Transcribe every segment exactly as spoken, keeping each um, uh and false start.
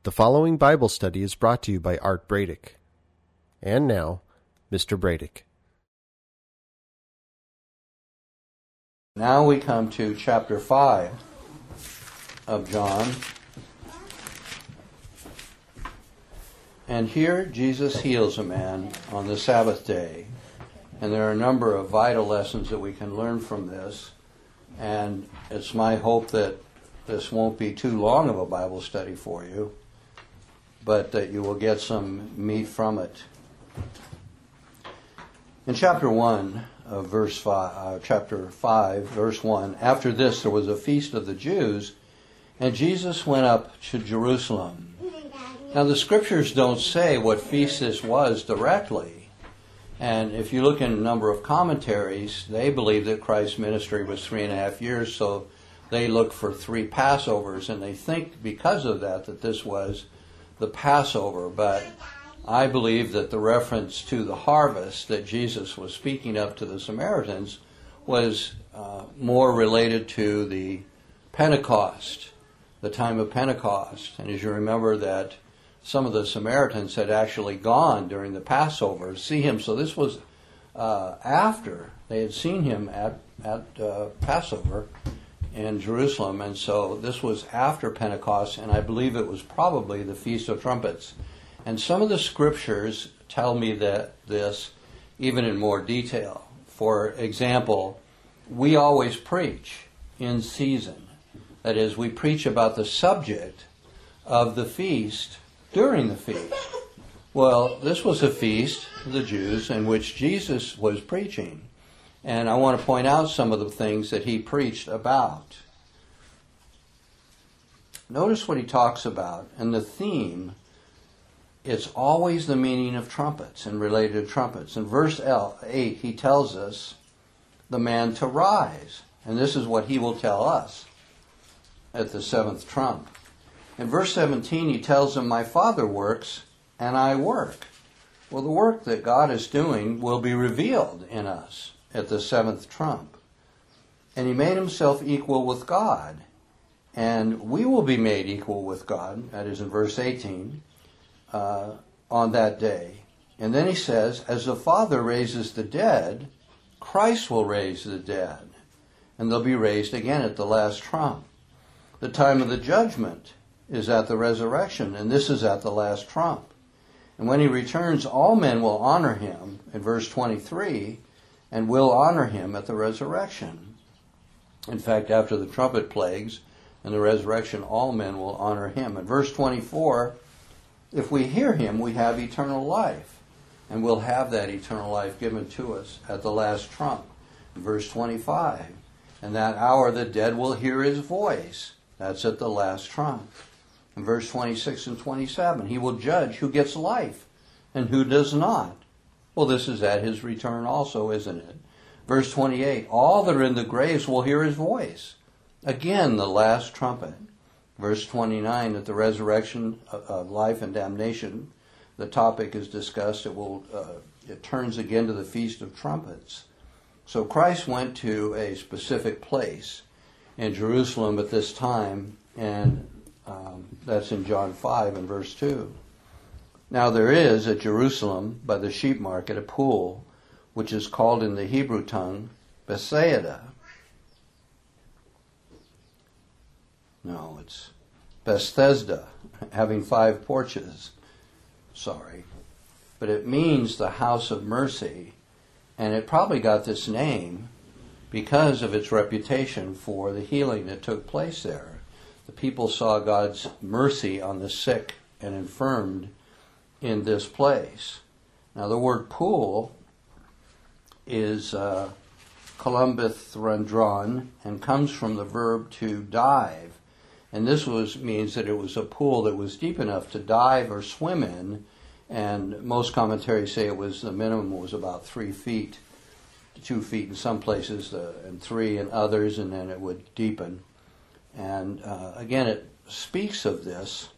The following Bible study is brought to you by Art Bradick. And now, Mister Bradick. Now we come to chapter five of John. And here Jesus heals a man on the Sabbath day. And there are a number of vital lessons that we can learn from this. And it's my hope that this won't be too long of a Bible study for you, but that you will get some meat from it. In chapter one of verse five, uh, chapter five, verse one, after this there was a feast of the Jews, and Jesus went up to Jerusalem. Now the scriptures don't say what feast this was directly, and if you look in a number of commentaries, they believe that Christ's ministry was three and a half years, so they look for three Passovers, and they think because of that that this was the Passover. But I believe that the reference to the harvest that Jesus was speaking of to the Samaritans was uh, more related to the Pentecost, the time of Pentecost. And as you remember that some of the Samaritans had actually gone during the Passover to see him. So this was uh, after they had seen him at, at uh, Passover in Jerusalem, and so this was after Pentecost, and I believe it was probably the Feast of Trumpets. And some of the scriptures tell me that this even in more detail. For example, we always preach in season. That is, we preach about the subject of the feast during the feast. Well, this was a feast of the Jews in which Jesus was preaching. And I want to point out some of the things that he preached about. Notice what he talks about. And the theme, it's always the meaning of trumpets and related to trumpets. In verse eight, he tells us the man to rise. And this is what he will tell us at the seventh trump. In verse seventeen, he tells him, my Father works and I work. Well, the work that God is doing will be revealed in us at the seventh trump. And he made himself equal with God. And we will be made equal with God, that is in verse eighteen, uh, on that day. And then he says, as the Father raises the dead, Christ will raise the dead. And they'll be raised again at the last trump. The time of the judgment is at the resurrection, and this is at the last trump. And when he returns, all men will honor him, in verse twenty-three, and will honor him at the resurrection. In fact, after the trumpet plagues and the resurrection, all men will honor him. In verse twenty-four, if we hear him, we have eternal life, and we'll have that eternal life given to us at the last trump. In verse twenty-five, in that hour the dead will hear his voice. That's at the last trump. In verse twenty-six and twenty-seven, he will judge who gets life and who does not. Well, this is at his return also, isn't it? Verse twenty-eight, all that are in the graves will hear his voice. Again, the last trumpet. Verse twenty-nine, at the resurrection of life and damnation, the topic is discussed. It will. Uh, it turns again to the Feast of Trumpets. So Christ went to a specific place in Jerusalem at this time, and um, that's in John five and verse two. Now there is at Jerusalem, by the sheep market, a pool, which is called in the Hebrew tongue, Bethsaida. No, it's Bethesda, having five porches. Sorry. But it means the house of mercy, and it probably got this name because of its reputation for the healing that took place there. The people saw God's mercy on the sick and infirmed in this place. Now the word pool is uh, kolumbithrandron and comes from the verb to dive. And this was means that it was a pool that was deep enough to dive or swim in, and most commentaries say it was the minimum was about three feet, two feet in some places, uh, and three in others, and then it would deepen. And uh, again, it speaks of this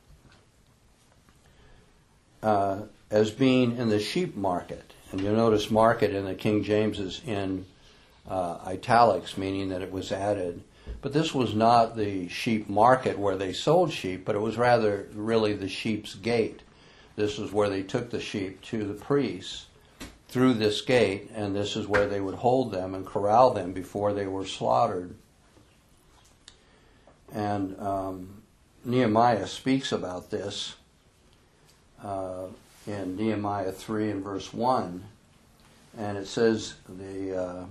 uh, as being in the sheep market. And you'll notice market in the King James is in uh, italics, meaning that it was added. But this was not the sheep market where they sold sheep, but it was rather really the sheep's gate. This is where they took the sheep to the priests through this gate, and this is where they would hold them and corral them before they were slaughtered. And um, Nehemiah speaks about this uh, in Nehemiah three and verse one. And it says, the uh,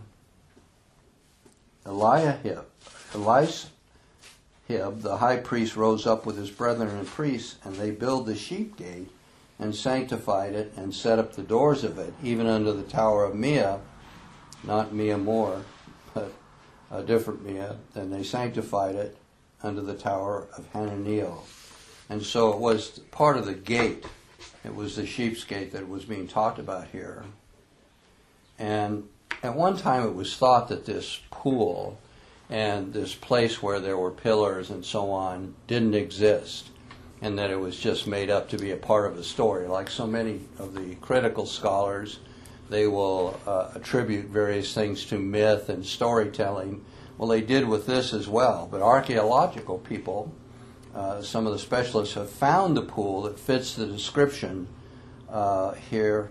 Eliahib, Elisahib, the high priest, rose up with his brethren and priests, and they built the sheep gate, and sanctified it, and set up the doors of it, even unto the tower of Mia, not Mia Moore, but a different Mia. Then they sanctified it unto the tower of Hananiel. And so it was part of the gate. It was the sheep's gate that was being talked about here. And at one time it was thought that this pool and this place where there were pillars and so on didn't exist, and that it was just made up to be a part of a story. Like so many of the critical scholars, they will uh, attribute various things to myth and storytelling. Well, they did with this as well. But archaeological people, uh, some of the specialists, have found the pool that fits the description uh, here.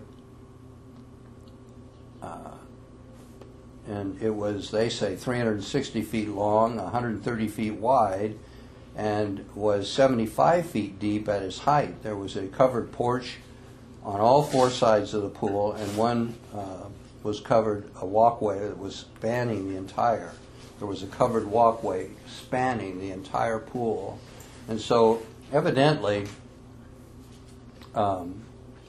Uh, and it was, they say, three hundred sixty feet long, one hundred thirty feet wide, and was seventy-five feet deep at its height. There was a covered porch on all four sides of the pool, and one uh, was covered, a walkway that was spanning the entire. There was a covered walkway spanning the entire pool. And so, evidently, um,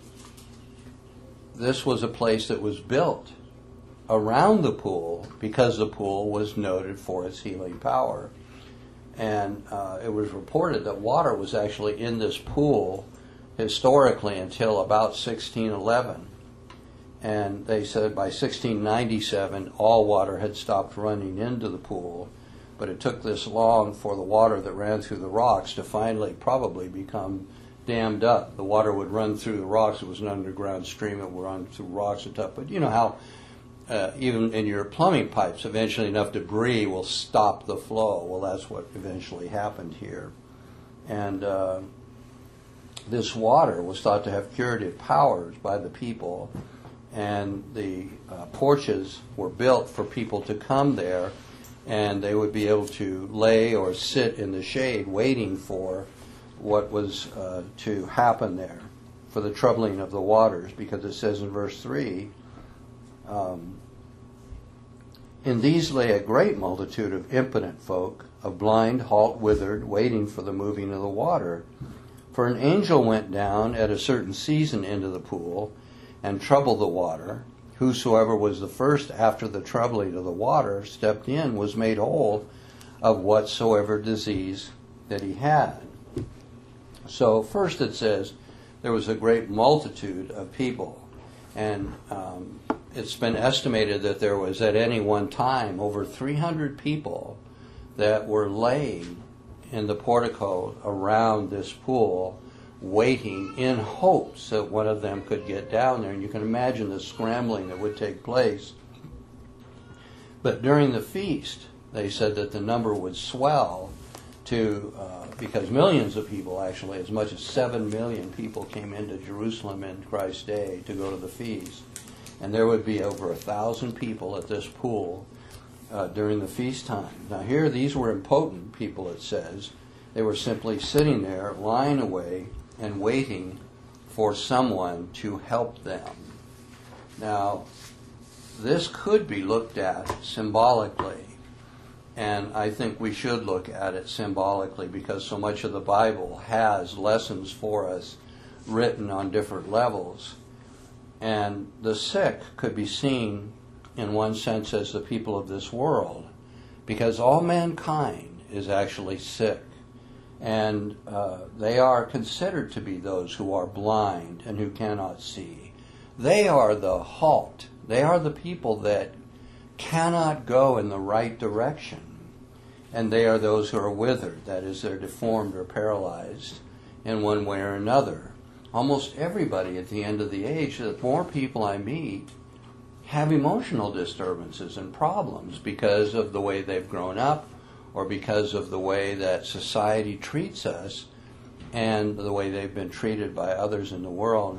this was a place that was built around the pool because the pool was noted for its healing power. And uh, it was reported that water was actually in this pool historically until about sixteen eleven. And they said by sixteen ninety-seven all water had stopped running into the pool, but it took this long for the water that ran through the rocks to finally probably become dammed up. The water would run through the rocks. It was an underground stream. It would run through rocks and stuff. But you know how Uh, even in your plumbing pipes, eventually enough debris will stop the flow. Well, that's what eventually happened here. And uh, this water was thought to have curative powers by the people, and the uh, porches were built for people to come there, and they would be able to lay or sit in the shade waiting for what was uh, to happen there, for the troubling of the waters, because it says in verse three, Um, in these lay a great multitude of impotent folk, of blind, halt, withered, waiting for the moving of the water. For an angel went down at a certain season into the pool, and troubled the water. Whosoever was the first after the troubling of the water stepped in was made whole of whatsoever disease that he had. So first it says there was a great multitude of people, and um, it's been estimated that there was at any one time over three hundred people that were laying in the portico around this pool, waiting in hopes that one of them could get down there. And you can imagine the scrambling that would take place. But during the feast, they said that the number would swell to, uh, because millions of people, actually, as much as seven million people came into Jerusalem in Christ's day to go to the feast. And there would be over a thousand people at this pool uh, during the feast time. Now here, these were impotent people, it says. They were simply sitting there, lying away, and waiting for someone to help them. Now, this could be looked at symbolically, and I think we should look at it symbolically, because so much of the Bible has lessons for us written on different levels. And the sick could be seen in one sense as the people of this world, because all mankind is actually sick. And uh, they are considered to be those who are blind and who cannot see. They are the halt. They are the people that cannot go in the right direction. And they are those who are withered, that is, they're deformed or paralyzed in one way or another. Almost everybody at the end of the age, the more people I meet, have emotional disturbances and problems because of the way they've grown up, or because of the way that society treats us and the way they've been treated by others in the world.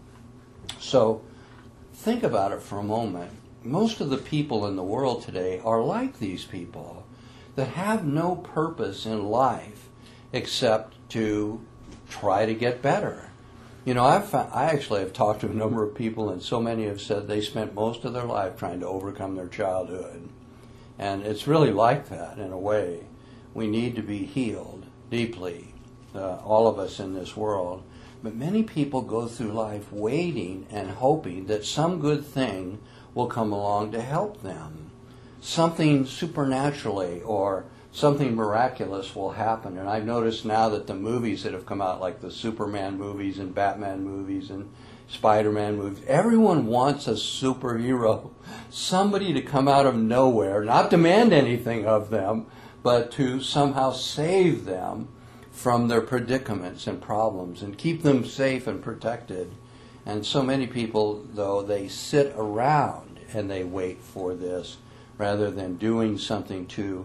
So think about it for a moment. Most of the people in the world today are like these people that have no purpose in life except to try to get better. You know, I've found, I actually have talked to a number of people, and so many have said they spent most of their life trying to overcome their childhood. And it's really like that in a way. We need to be healed deeply, uh, all of us in this world. But many people go through life waiting and hoping that some good thing will come along to help them. Something supernaturally or something miraculous will happen. And I've noticed now that the movies that have come out, like the Superman movies and Batman movies and Spider-Man movies, everyone wants a superhero, somebody to come out of nowhere, not demand anything of them, but to somehow save them from their predicaments and problems and keep them safe and protected. And so many people, though, they sit around and they wait for this rather than doing something to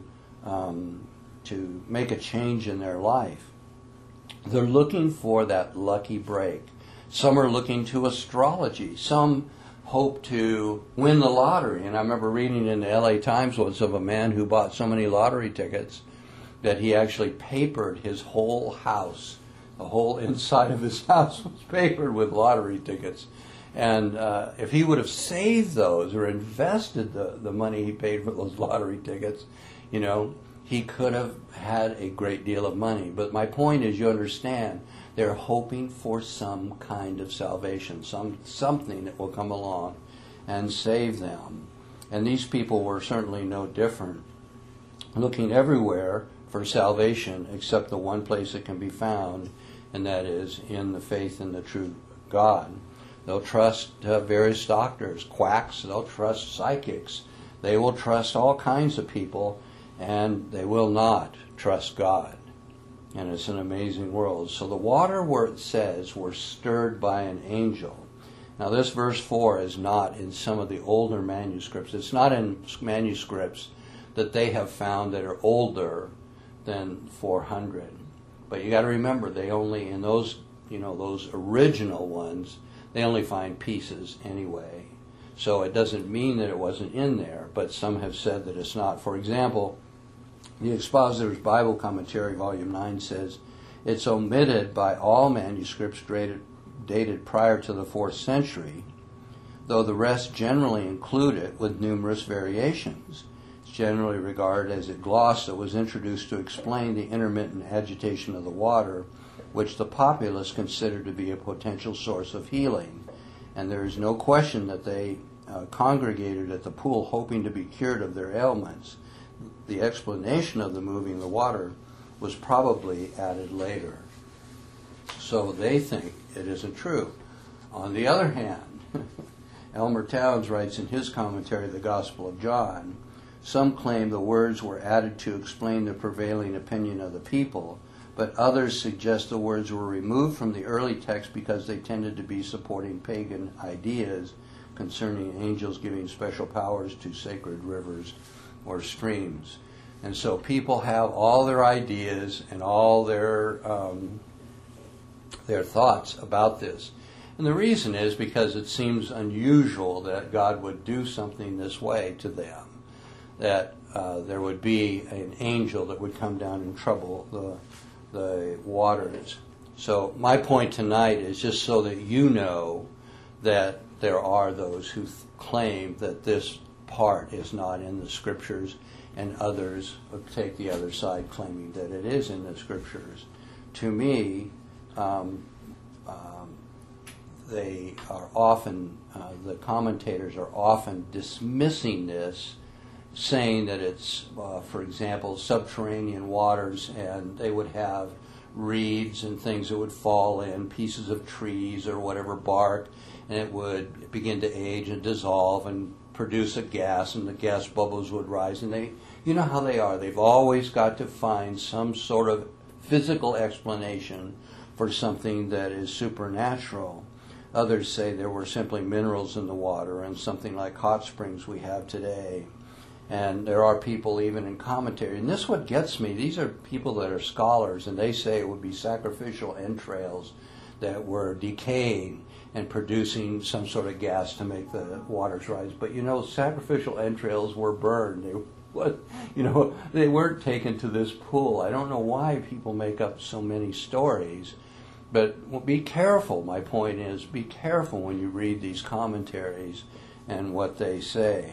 um, to make a change in their life. They're looking for that lucky break. Some are looking to astrology. Some hope to win the lottery. And I remember reading in the L A Times once of a man who bought so many lottery tickets that he actually papered his whole house. The whole inside of his house was papered with lottery tickets. And uh, if he would have saved those or invested the, the money he paid for those lottery tickets, you know, he could have had a great deal of money. But my point is, you understand, they're hoping for some kind of salvation, some something that will come along and save them. And these people were certainly no different, looking everywhere for salvation except the one place it can be found, and that is in the faith in the true God. They'll trust uh, various doctors, quacks, they'll trust psychics, they will trust all kinds of people, and they will not trust God. And it's an amazing world. So the water where it says were stirred by an angel. Now this verse four is not in some of the older manuscripts. It's not in manuscripts that they have found that are older than four hundred. But you got to remember, they only, in those, you know, those original ones, they only find pieces anyway. So it doesn't mean that it wasn't in there, but some have said that it's not. For example, the Expositor's Bible Commentary, Volume nine, says, it's omitted by all manuscripts dated, dated prior to the fourth century, though the rest generally include it with numerous variations. It's generally regarded as a gloss that was introduced to explain the intermittent agitation of the water, which the populace considered to be a potential source of healing. And there is no question that they uh, congregated at the pool hoping to be cured of their ailments. The explanation of the moving the water was probably added later. So they think it isn't true. On the other hand, Elmer Towns writes in his commentary, The Gospel of John, some claim the words were added to explain the prevailing opinion of the people, but others suggest the words were removed from the early text because they tended to be supporting pagan ideas concerning angels giving special powers to sacred rivers or streams. And so people have all their ideas and all their um, their thoughts about this. And the reason is because it seems unusual that God would do something this way to them, that uh, there would be an angel that would come down and trouble the the waters. So my point tonight is just so that you know that there are those who th- claim that this part is not in the Scriptures, and others take the other side claiming that it is in the Scriptures. To me, um, um, they are often, uh, the commentators are often dismissing this, saying that it's, uh, for example, subterranean waters, and they would have reeds and things that would fall in, pieces of trees or whatever, bark, and it would begin to age and dissolve and produce a gas, and the gas bubbles would rise. And they, you know how they are. They've always got to find some sort of physical explanation for something that is supernatural. Others say there were simply minerals in the water and something like hot springs we have today. And there are people even in commentary, and this is what gets me. These are people that are scholars, and they say it would be sacrificial entrails that were decaying and producing some sort of gas to make the waters rise. But you know, sacrificial entrails were burned. They, what, you know, they weren't taken to this pool. I don't know why people make up so many stories. But be careful, my point is, be careful when you read these commentaries and what they say.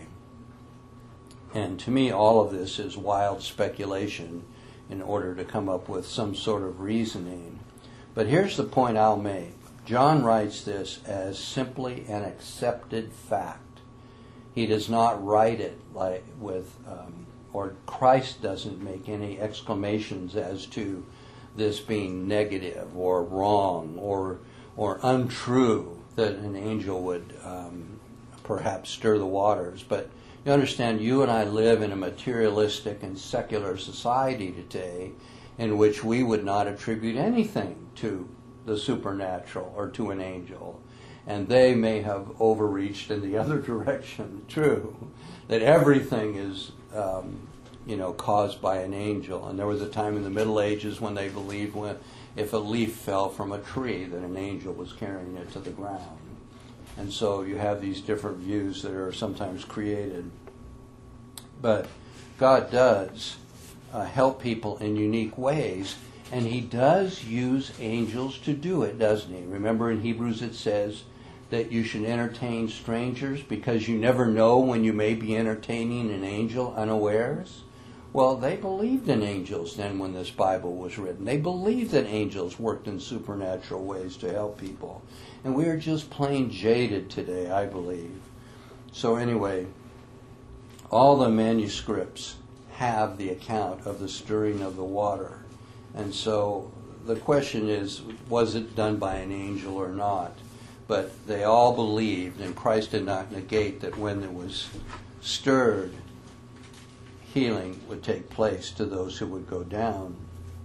And to me, all of this is wild speculation in order to come up with some sort of reasoning. But here's the point I'll make. John writes this as simply an accepted fact. He does not write it like with, um, or Christ doesn't make any exclamations as to this being negative or wrong or or untrue that an angel would um, perhaps stir the waters. But you understand, you and I live in a materialistic and secular society today in which we would not attribute anything to the supernatural or to an angel. And they may have overreached in the other direction, true, that everything is um, you know, caused by an angel. And there was a time in the Middle Ages when they believed when if a leaf fell from a tree that an angel was carrying it to the ground. And so you have these different views that are sometimes created. But God does uh, help people in unique ways, and he does use angels to do it, doesn't he? Remember in Hebrews it says that you should entertain strangers because you never know when you may be entertaining an angel unawares. Well, they believed in angels then when this Bible was written. They believed that angels worked in supernatural ways to help people. And we are just plain jaded today, I believe. So anyway, all the manuscripts have the account of the stirring of the water. And so the question is, was it done by an angel or not? But they all believed, and Christ did not negate that when it was stirred, healing would take place to those who would go down.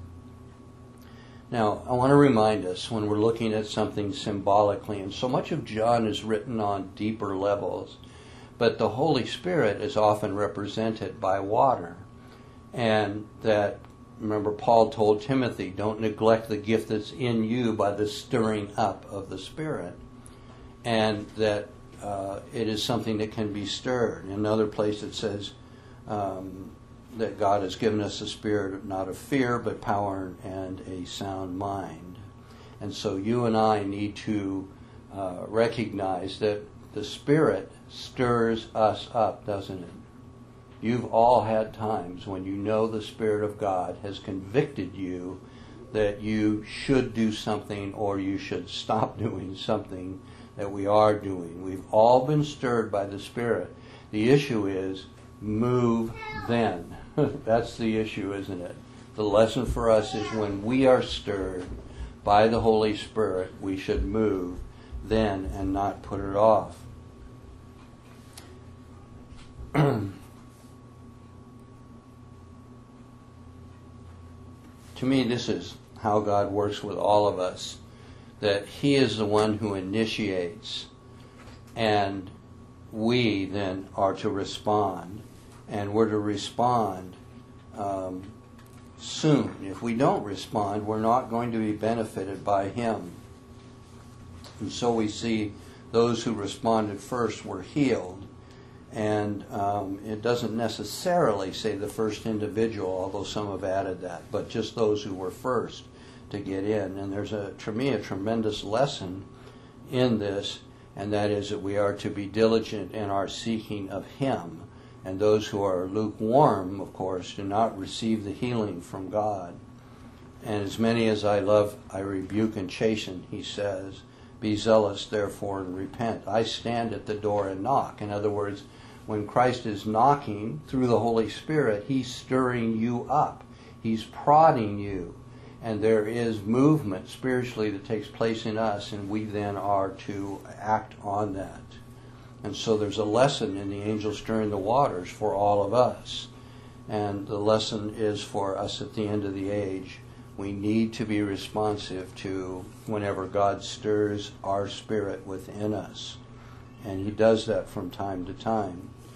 Now, I want to remind us when we're looking at something symbolically, and so much of John is written on deeper levels, but the Holy Spirit is often represented by water. And that, remember, Paul told Timothy, don't neglect the gift that's in you by the stirring up of the Spirit. And that uh, it is something that can be stirred. In another place it says, Um, that God has given us a spirit not of fear, but power and a sound mind. And so you and I need to uh, recognize that the Spirit stirs us up, doesn't it? You've all had times when you know the Spirit of God has convicted you that you should do something or you should stop doing something that we are doing. We've all been stirred by the Spirit. The issue is, move then. That's the issue, isn't it? The lesson for us is when we are stirred by the Holy Spirit, we should move then and not put it off. To me, this is how God works with all of us, that He is the one who initiates, and we then are to respond. And we're to respond um, soon. If we don't respond, we're not going to be benefited by Him. And so we see those who responded first were healed. And um, it doesn't necessarily say the first individual, although some have added that, but just those who were first to get in. And there's, a, to me, a tremendous lesson in this, and that is that we are to be diligent in our seeking of Him. And those who are lukewarm, of course, do not receive the healing from God. And as many as I love, I rebuke and chasten, he says. Be zealous, therefore, and repent. I stand at the door and knock. In other words, when Christ is knocking through the Holy Spirit, He's stirring you up. He's prodding you. And there is movement spiritually that takes place in us, and we then are to act on that. And so there's a lesson in the angel stirring the waters for all of us. And the lesson is for us at the end of the age. We need to be responsive to whenever God stirs our spirit within us. And He does that from time to time.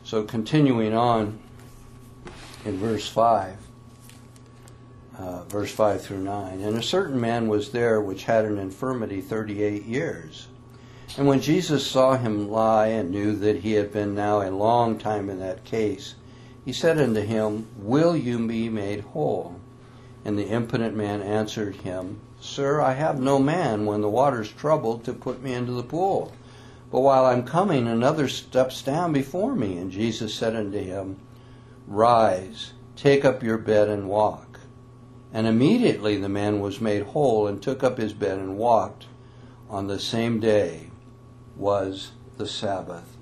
So continuing on in verse five, uh, verse five through nine, and a certain man was there which had an infirmity thirty-eight years. And when Jesus saw him lie and knew that he had been now a long time in that case, he said unto him, Will you be made whole? And the impotent man answered him, Sir, I have no man when the water's troubled to put me into the pool. But while I'm coming, another steps down before me. And Jesus said unto him, Rise, take up your bed and walk. And immediately the man was made whole and took up his bed and walked. On the same day was the Sabbath.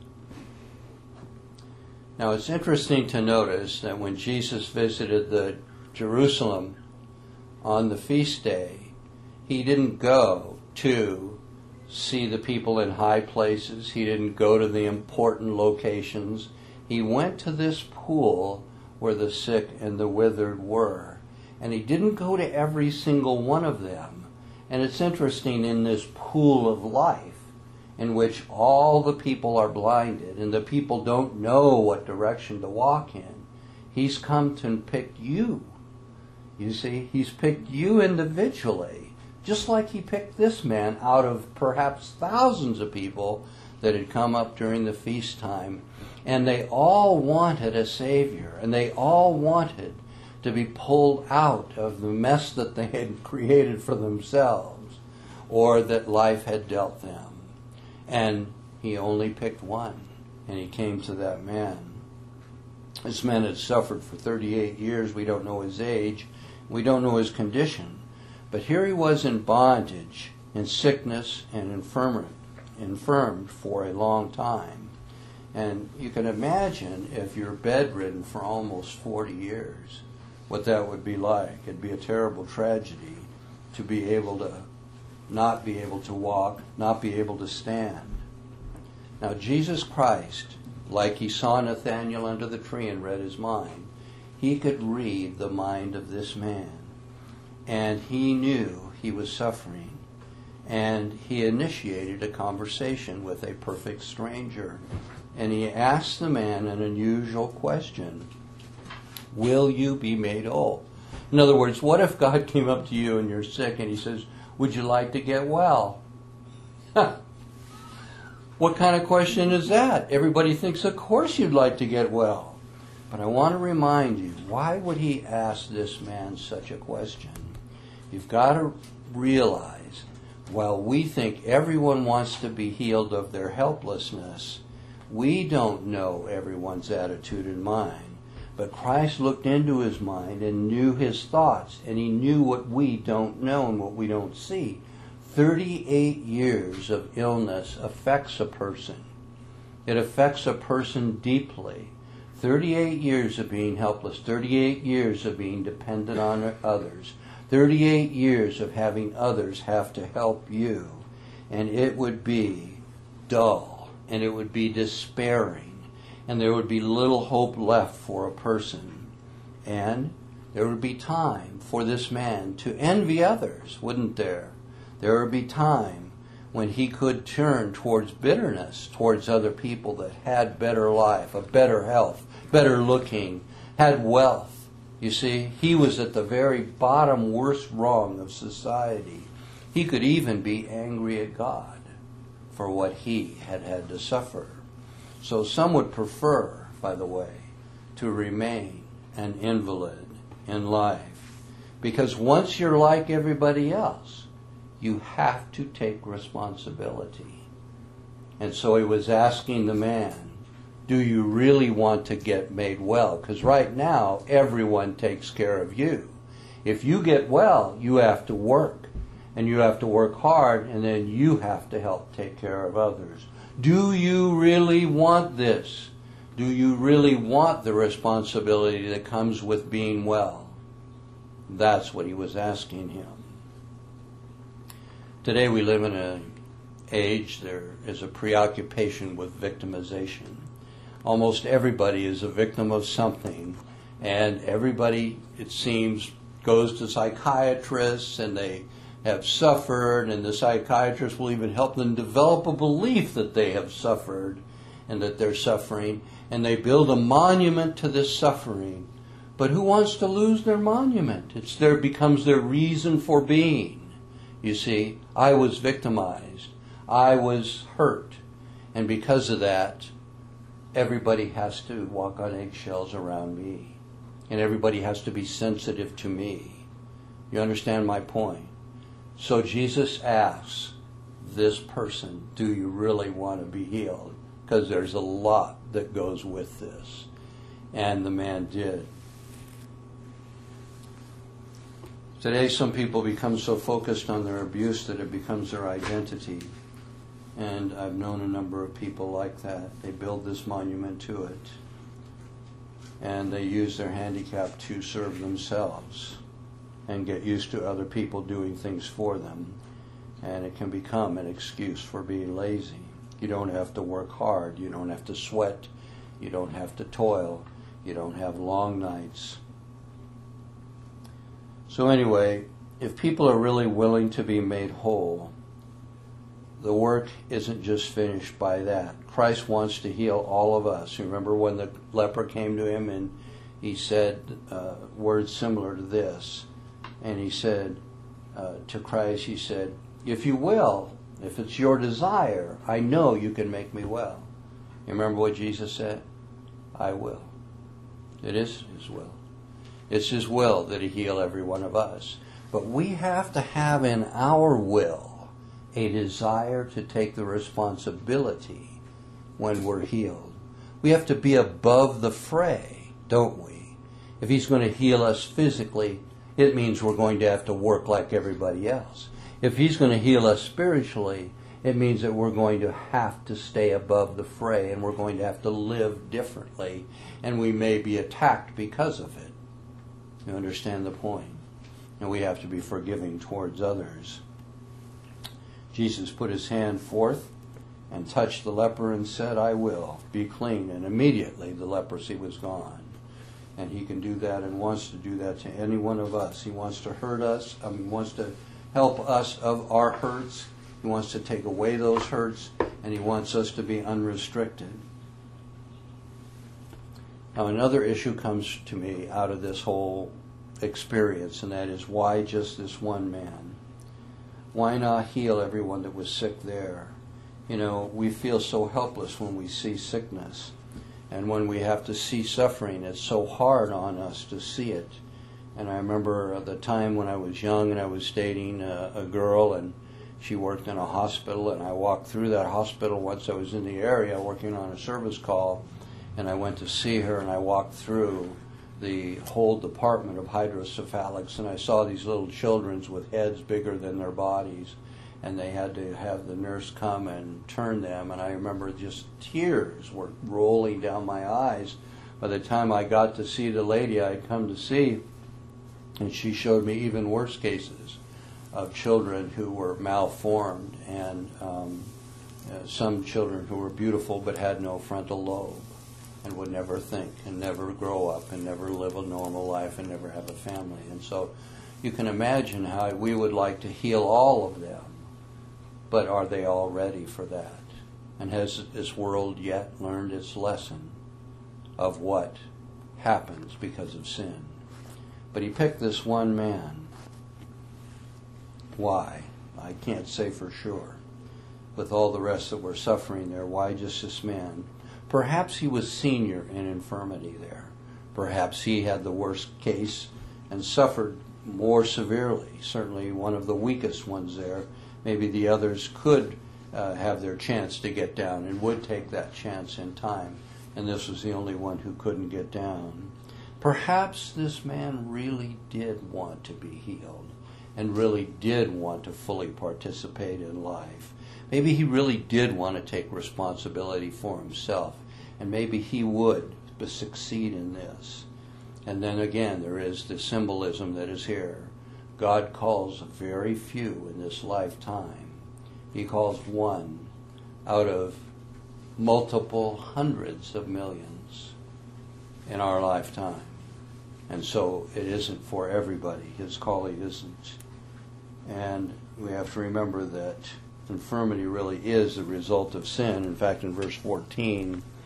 Now it's interesting to notice that when Jesus visited the Jerusalem on the feast day, he didn't go to see the people in high places. He didn't go to the important locations. He went to this pool where the sick and the withered were. And he didn't go to every single one of them. And it's interesting, in this pool of life in which all the people are blinded and the people don't know what direction to walk in, he's come to pick you. You see, he's picked you individually, just like he picked this man out of perhaps thousands of people that had come up during the feast time. And they all wanted a Savior, and they all wanted to be pulled out of the mess that they had created for themselves, or that life had dealt them. And he only picked one, and he came to that man. This man had suffered for thirty-eight years. We don't know his age. We don't know his condition. But here he was in bondage, in sickness, and infirm, infirmed for a long time. And you can imagine if you're bedridden for almost forty years, what that would be like. It'd be a terrible tragedy to be able to not be able to walk, not be able to stand. Now Jesus Christ, like he saw Nathanael under the tree and read his mind, he could read the mind of this man. And he knew he was suffering. And he initiated a conversation with a perfect stranger. And he asked the man an unusual question. Will you be made whole? In other words, what if God came up to you and you're sick and he says, would you like to get well? What kind of question is that? Everybody thinks, of course you'd like to get well. But I want to remind you, why would he ask this man such a question? You've got to realize, while we think everyone wants to be healed of their helplessness, we don't know everyone's attitude and mind. But Christ looked into his mind and knew his thoughts, and he knew what we don't know and what we don't see. thirty-eight years of illness affects a person. It affects a person deeply. thirty-eight years of being helpless, thirty-eight years of being dependent on others, thirty-eight years of having others have to help you. And it would be dull, and it would be despairing. And there would be little hope left for a person. And there would be time for this man to envy others, wouldn't there? There would be time when he could turn towards bitterness, towards other people that had better life, a better health, better looking, had wealth. You see, he was at the very bottom, worst rung of society. He could even be angry at God for what he had had to suffer. So some would prefer, by the way, to remain an invalid in life. Because once you're like everybody else, you have to take responsibility. And so he was asking the man, do you really want to get made well? Because right now, everyone takes care of you. If you get well, you have to work. And you have to work hard, and then you have to help take care of others. Do you really want this? Do you really want the responsibility that comes with being well? That's what he was asking him. Today we live in an age there is a preoccupation with victimization. Almost everybody is a victim of something, and everybody, it seems, goes to psychiatrists and they have suffered, and the psychiatrist will even help them develop a belief that they have suffered and that they're suffering. And they build a monument to this suffering. But who wants to lose their monument? It's their becomes their reason for being. You see, I was victimized. I was hurt. And because of that, everybody has to walk on eggshells around me. And everybody has to be sensitive to me. You understand my point? So Jesus asks this person, do you really want to be healed? Because there's a lot that goes with this. And the man did. Today some people become so focused on their abuse that it becomes their identity. And I've known a number of people like that. They build this monument to it. And they use their handicap to serve themselves and get used to other people doing things for them. And it can become an excuse for being lazy. You don't have to work hard. You don't have to sweat. You don't have to toil. You don't have long nights. So anyway, if people are really willing to be made whole, the work isn't just finished by that. Christ wants to heal all of us. Remember when the leper came to him and he said uh, words similar to this. And he said uh, to Christ, he said, if you will, if it's your desire, I know you can make me well. You remember what Jesus said? I will. It is his will. It's his will that he heal every one of us. But we have to have in our will a desire to take the responsibility when we're healed. We have to be above the fray, don't we? If he's going to heal us physically, it means we're going to have to work like everybody else. If he's going to heal us spiritually, it means that we're going to have to stay above the fray and we're going to have to live differently, and we may be attacked because of it. You understand the point? And we have to be forgiving towards others. Jesus put his hand forth and touched the leper and said, I will, be clean. And immediately the leprosy was gone. And he can do that and wants to do that to any one of us. He wants to hurt us. I mean, wants to help us of our hurts. He wants to take away those hurts. And he wants us to be unrestricted. Now, another issue comes to me out of this whole experience, and that is, why just this one man? Why not heal everyone that was sick there? You know, we feel so helpless when we see sickness. And when we have to see suffering, it's so hard on us to see it. And I remember the time when I was young and I was dating a, a girl, and she worked in a hospital, and I walked through that hospital once I was in the area working on a service call. And I went to see her, and I walked through the whole department of hydrocephalics, and I saw these little children with heads bigger than their bodies, and they had to have the nurse come and turn them, and I remember just tears were rolling down my eyes. By the time I got to see the lady I'd come to see, and she showed me even worse cases of children who were malformed, and um, uh, some children who were beautiful but had no frontal lobe, and would never think and never grow up and never live a normal life and never have a family. And so you can imagine how we would like to heal all of them, but are they all ready for that? And has this world yet learned its lesson of what happens because of sin? But he picked this one man. Why? I can't say for sure. With all the rest that were suffering there, why just this man? Perhaps he was senior in infirmity there. Perhaps he had the worst case and suffered more severely. Certainly one of the weakest ones there. Maybe the others could uh, have their chance to get down and would take that chance in time. And this was the only one who couldn't get down. Perhaps this man really did want to be healed and really did want to fully participate in life. Maybe he really did want to take responsibility for himself, and maybe he would succeed in this. And then again, there is the symbolism that is here. God calls very few in this lifetime. He calls one out of multiple hundreds of millions in our lifetime. And so it isn't for everybody. His calling isn't. And we have to remember that infirmity really is the result of sin. In fact, in verse fourteen,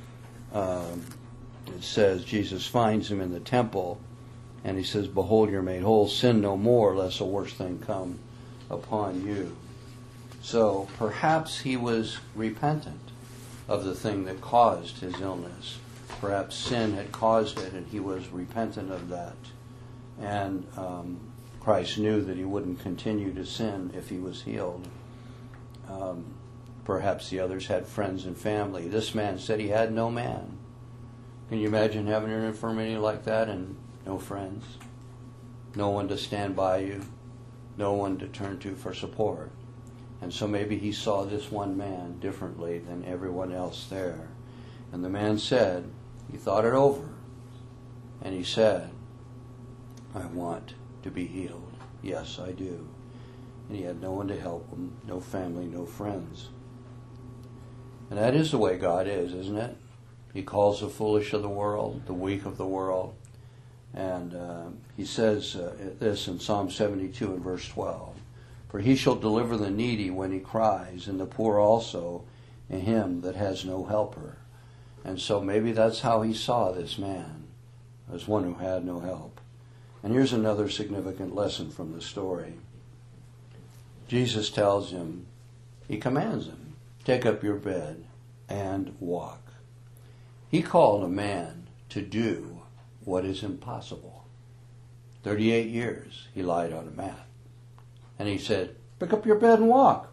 um, it says Jesus finds him in the temple, and he says, "Behold, you're made whole. Sin no more, lest a worse thing come upon you." So perhaps he was repentant of the thing that caused his illness. Perhaps sin had caused it, and he was repentant of that. And um, Christ knew that he wouldn't continue to sin if he was healed. Um, perhaps the others had friends and family. This man said he had no man. Can you imagine having an infirmity like that and no friends? No one to stand by you? No one to turn to for support? And so maybe he saw this one man differently than everyone else there. And the man said, he thought it over, and he said, "I want to be healed. Yes, I do." And he had no one to help him, no family, no friends. And that is the way God is, isn't it? He calls the foolish of the world, the weak of the world. And uh, he says uh, this in Psalm seventy-two and verse twelve. "For he shall deliver the needy when he cries, and the poor also, and him that has no helper." And so maybe that's how he saw this man, as one who had no help. And here's another significant lesson from the story. Jesus tells him, he commands him, "Take up your bed and walk." He called a man to do what is impossible. thirty-eight years he lied on a mat. And he said, "Pick up your bed and walk."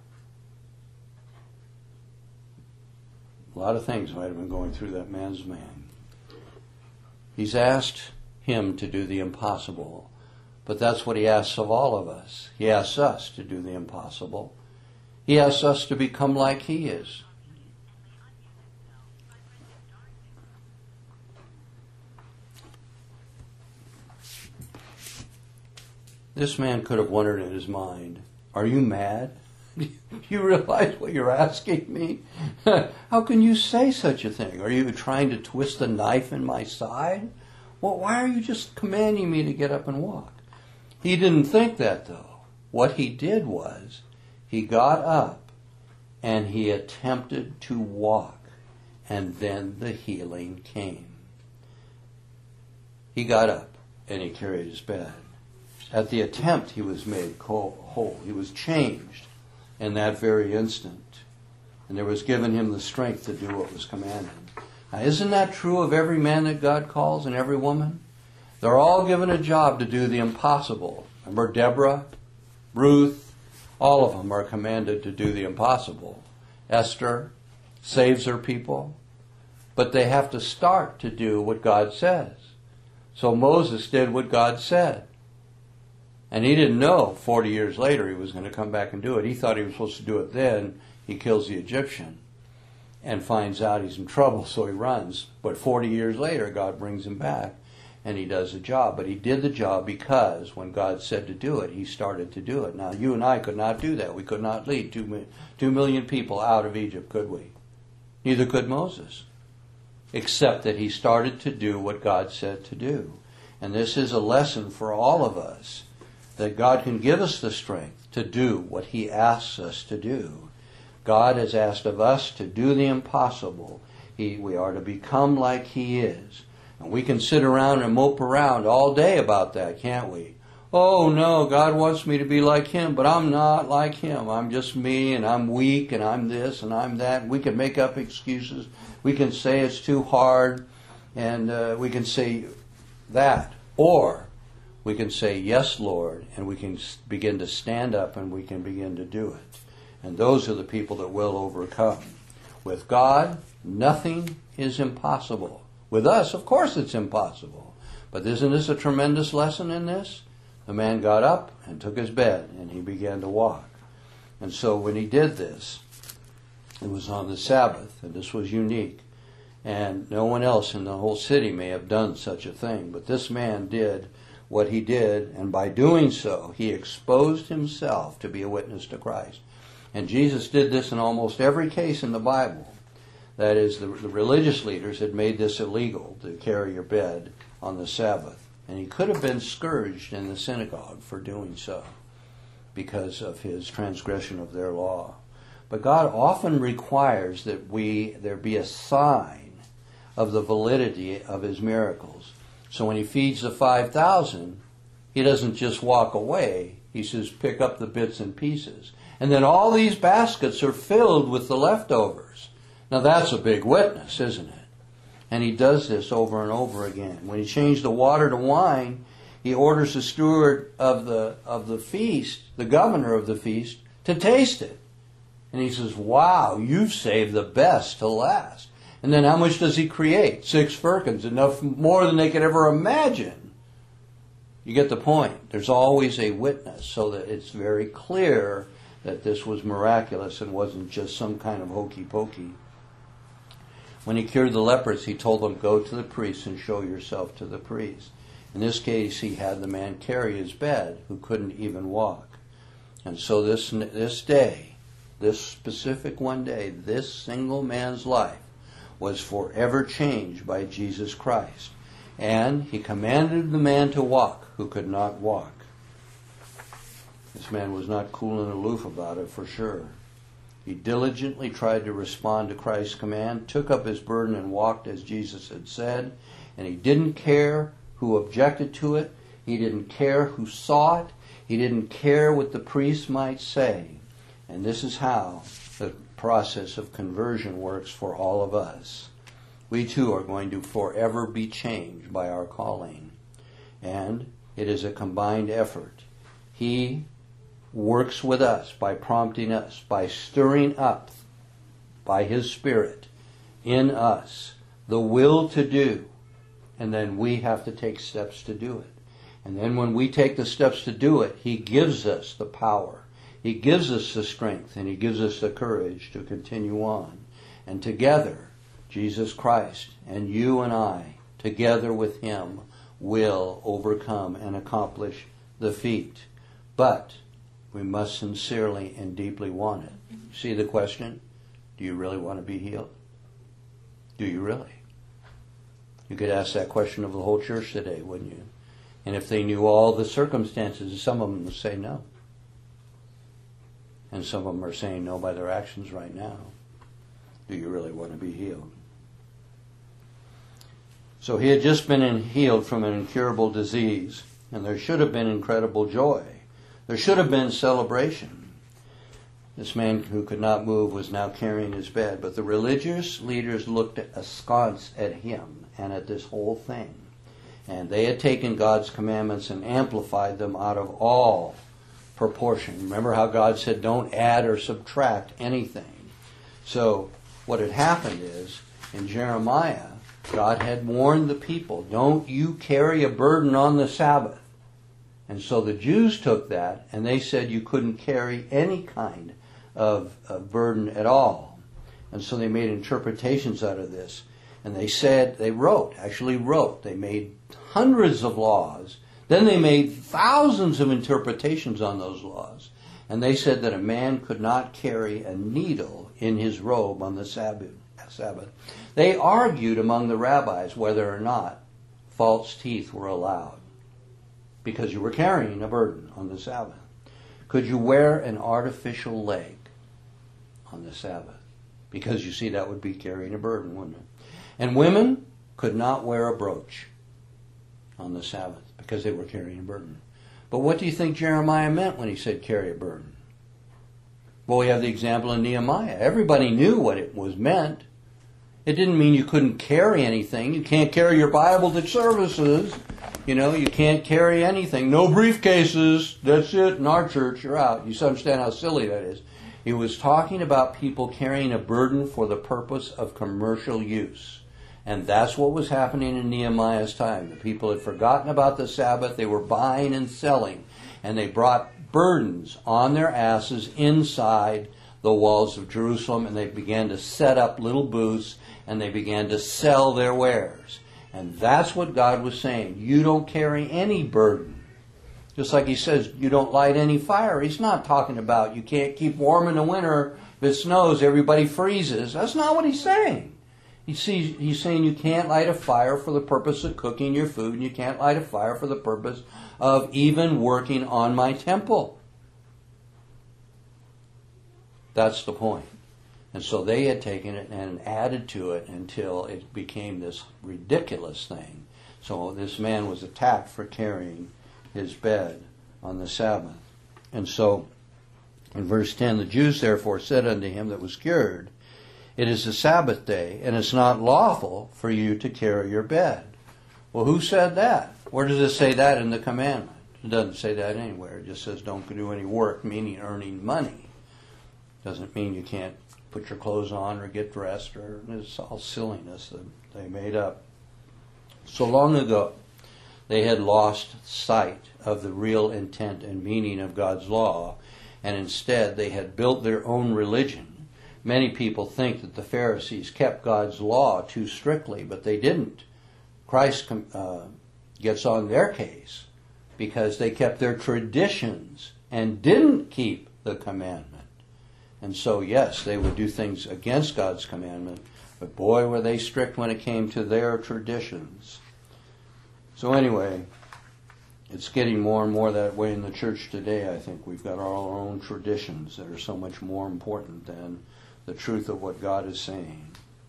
A lot of things might have been going through that man's mind. He's asked him to do the impossible, but that's what he asks of all of us. He asks us to do the impossible. He asks us to become like he is. This man could have wondered in his mind, "Are you mad? Do you realize what you're asking me? How can you say such a thing? Are you trying to twist a knife in my side? Well, why are you just commanding me to get up and walk?" He didn't think that, though. What he did was, he got up and he attempted to walk, and then the healing came. He got up and he carried his bed. At the attempt, he was made whole. He was changed in that very instant. And there was given him the strength to do what was commanded. Now, isn't that true of every man that God calls and every woman? They're all given a job to do the impossible. Remember Deborah, Ruth, all of them are commanded to do the impossible. Esther saves her people. But they have to start to do what God says. So Moses did what God said. And he didn't know forty years later he was going to come back and do it. He thought he was supposed to do it then. He kills the Egyptian and finds out he's in trouble, so he runs. But forty years later, God brings him back, and he does the job. But he did the job because when God said to do it, he started to do it. Now, you and I could not do that. We could not lead two, two million people out of Egypt, could we? Neither could Moses, except that he started to do what God said to do. And this is a lesson for all of us, that God can give us the strength to do what he asks us to do. God has asked of us to do the impossible. He, we are to become like he is. And we can sit around and mope around all day about that, can't we? Oh, no, God wants me to be like him, but I'm not like him. I'm just me, and I'm weak, and I'm this, and I'm that. We can make up excuses. We can say it's too hard, and uh, we can say that. Or we can say, "Yes, Lord," and we can begin to stand up and we can begin to do it. And those are the people that will overcome. With God, nothing is impossible. With us, of course it's impossible. But isn't this a tremendous lesson in this? The man got up and took his bed and he began to walk. And so when he did this, it was on the Sabbath, and this was unique. And no one else in the whole city may have done such a thing. But this man did what he did, and by doing so, he exposed himself to be a witness to Christ. And Jesus did this in almost every case in the Bible. That is, the, the religious leaders had made this illegal, to carry your bed on the Sabbath. And he could have been scourged in the synagogue for doing so, because of his transgression of their law. But God often requires that we there be a sign, of the validity of his miracles. So when he feeds the five thousand, he doesn't just walk away. He says, pick up the bits and pieces. And then all these baskets are filled with the leftovers. Now that's a big witness, isn't it? And he does this over and over again. When he changed the water to wine, he orders the steward of the of the feast, the governor of the feast, to taste it. And he says, wow, you've saved the best to last. And then how much does he create? Six firkins, enough more than they could ever imagine. You get the point. There's always a witness, so that it's very clear that this was miraculous and wasn't just some kind of hokey pokey. When he cured the lepers, he told them, go to the priest and show yourself to the priest. In this case, he had the man carry his bed who couldn't even walk. And so this this day, this specific one day, this single man's life was forever changed by Jesus Christ. And he commanded the man to walk who could not walk. This man was not cool and aloof about it, for sure. He diligently tried to respond to Christ's command, took up his burden and walked as Jesus had said, and he didn't care who objected to it. He didn't care who saw it. He didn't care what the priest might say. And this is how the process of conversion works for all of us. We too are going to forever be changed by our calling. And it is a combined effort. He works with us by prompting us, by stirring up by his Spirit in us the will to do, and then we have to take steps to do it. And then when we take the steps to do it, he gives us the power, he gives us the strength, and he gives us the courage to continue on. And together, Jesus Christ and you and I, together with him, will overcome and accomplish the feat. But we must sincerely and deeply want it. See the question? Do you really want to be healed? Do you really? You could ask that question of the whole church today, wouldn't you? And if they knew all the circumstances, some of them would say no. And some of them are saying no by their actions right now. Do you really want to be healed? So he had just been healed from an incurable disease, and there should have been incredible joy. There should have been celebration. This man who could not move was now carrying his bed, but the religious leaders looked askance at him and at this whole thing. And they had taken God's commandments and amplified them out of all proportion. Remember how God said, don't add or subtract anything. So what had happened is, in Jeremiah, God had warned the people, don't you carry a burden on the Sabbath. And so the Jews took that, and they said you couldn't carry any kind of, of burden at all. And so they made interpretations out of this. And they said, they wrote, actually wrote, they made hundreds of laws. Then they made thousands of interpretations on those laws. And they said that a man could not carry a needle in his robe on the Sabbath. Sabbath. They argued among the rabbis whether or not false teeth were allowed, because you were carrying a burden on the Sabbath. Could you wear an artificial leg on the Sabbath? Because you see, that would be carrying a burden, wouldn't it? And women could not wear a brooch on the Sabbath because they were carrying a burden. But what do you think Jeremiah meant when he said carry a burden? Well, we have the example in Nehemiah. Everybody knew what it was meant. It didn't mean you couldn't carry anything. You can't carry your Bible to services. You know, you can't carry anything. No briefcases. That's it. In our church, you're out. You understand how silly that is. He was talking about people carrying a burden for the purpose of commercial use. And that's what was happening in Nehemiah's time. The people had forgotten about the Sabbath. They were buying and selling. And they brought burdens on their asses inside the walls of Jerusalem. And they began to set up little booths. And they began to sell their wares. And that's what God was saying. You don't carry any burden. Just like he says, you don't light any fire. He's not talking about you can't keep warm in the winter. If it snows, everybody freezes. That's not what he's saying. He's, he's saying you can't light a fire for the purpose of cooking your food. And you can't light a fire for the purpose of even working on my temple. That's the point. And so they had taken it and added to it until it became this ridiculous thing. So this man was attacked for carrying his bed on the Sabbath. And so in verse ten, the Jews therefore said unto him that was cured, it is the Sabbath day, and it's not lawful for you to carry your bed. Well, who said that? Where does it say that in the commandment? It doesn't say that anywhere. It just says don't do any work, meaning earning money. Doesn't mean you can't put your clothes on or get dressed, or it's all silliness that they made up. So long ago, they had lost sight of the real intent and meaning of God's law, and instead they had built their own religion. Many people think that the Pharisees kept God's law too strictly, but they didn't. Christ uh, gets on their case because they kept their traditions and didn't keep the commandment. And so, yes, they would do things against God's commandment, but boy, were they strict when it came to their traditions. So anyway, it's getting more and more that way in the church today, I think. We've got our own traditions that are so much more important than the truth of what God is saying.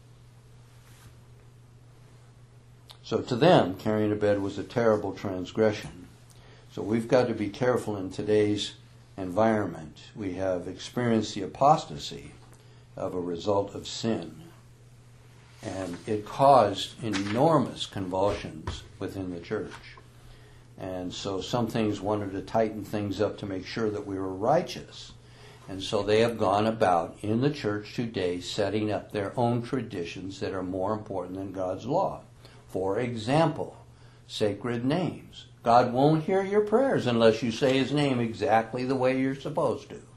So to them, carrying a bed was a terrible transgression. So we've got to be careful in today's environment. We have experienced the apostasy of a result of sin. And it caused enormous convulsions within the church. And so some things wanted to tighten things up to make sure that we were righteous. And so they have gone about in the church today setting up their own traditions that are more important than God's law. For example, sacred names. God won't hear your prayers unless you say His name exactly the way you're supposed to.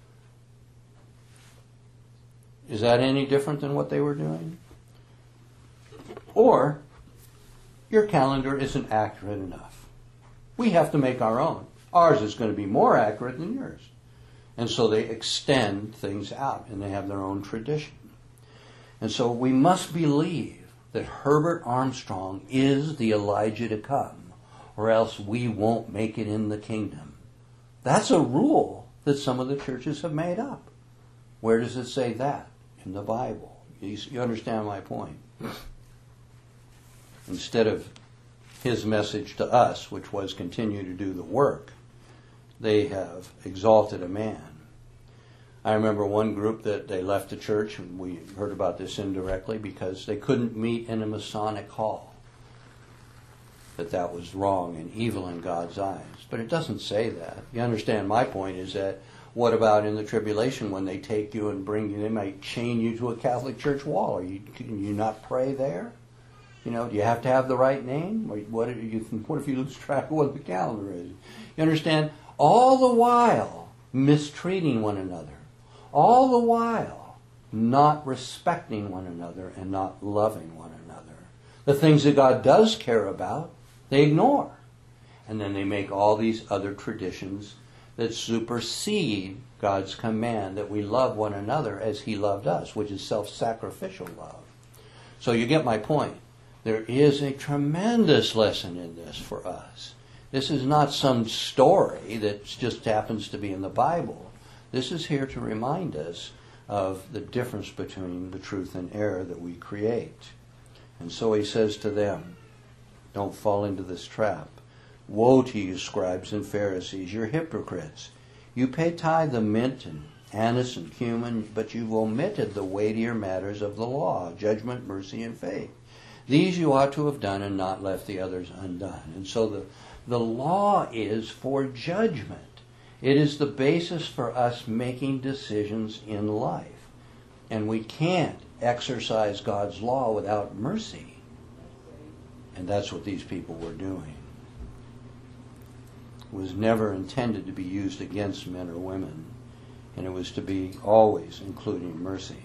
Is that any different than what they were doing? Or, your calendar isn't accurate enough. We have to make our own. Ours is going to be more accurate than yours. And so they extend things out, and they have their own tradition. And so we must believe that Herbert Armstrong is the Elijah to come, or else we won't make it in the kingdom. That's a rule that some of the churches have made up. Where does it say that? In the Bible. You, you understand my point? Instead of his message to us, which was continue to do the work, they have exalted a man. I remember one group that they left the church, and we heard about this indirectly, because they couldn't meet in a Masonic hall. That that was wrong and evil in God's eyes. But it doesn't say that. You understand my point is that what about in the tribulation when they take you and bring you, they might chain you to a Catholic church wall. Are you, can you not pray there? You know, do you have to have the right name? Or what, you, what if you lose track of what the calendar is? You understand? All the while mistreating one another. All the while not respecting one another and not loving one another. The things that God does care about, they ignore. And then they make all these other traditions that supersede God's command that we love one another as He loved us, which is self-sacrificial love. So you get my point. There is a tremendous lesson in this for us. This is not some story that just happens to be in the Bible. This is here to remind us of the difference between the truth and error that we create. And so he says to them, don't fall into this trap. Woe to you, scribes and Pharisees, you're hypocrites. You pay tithe of mint and anise and cumin, but you've omitted the weightier matters of the law, judgment, mercy, and faith. These you ought to have done and not left the others undone. And so the, the law is for judgment. It is the basis for us making decisions in life. And we can't exercise God's law without mercy. And that's what these people were doing. It was never intended to be used against men or women. And it was to be always including mercy.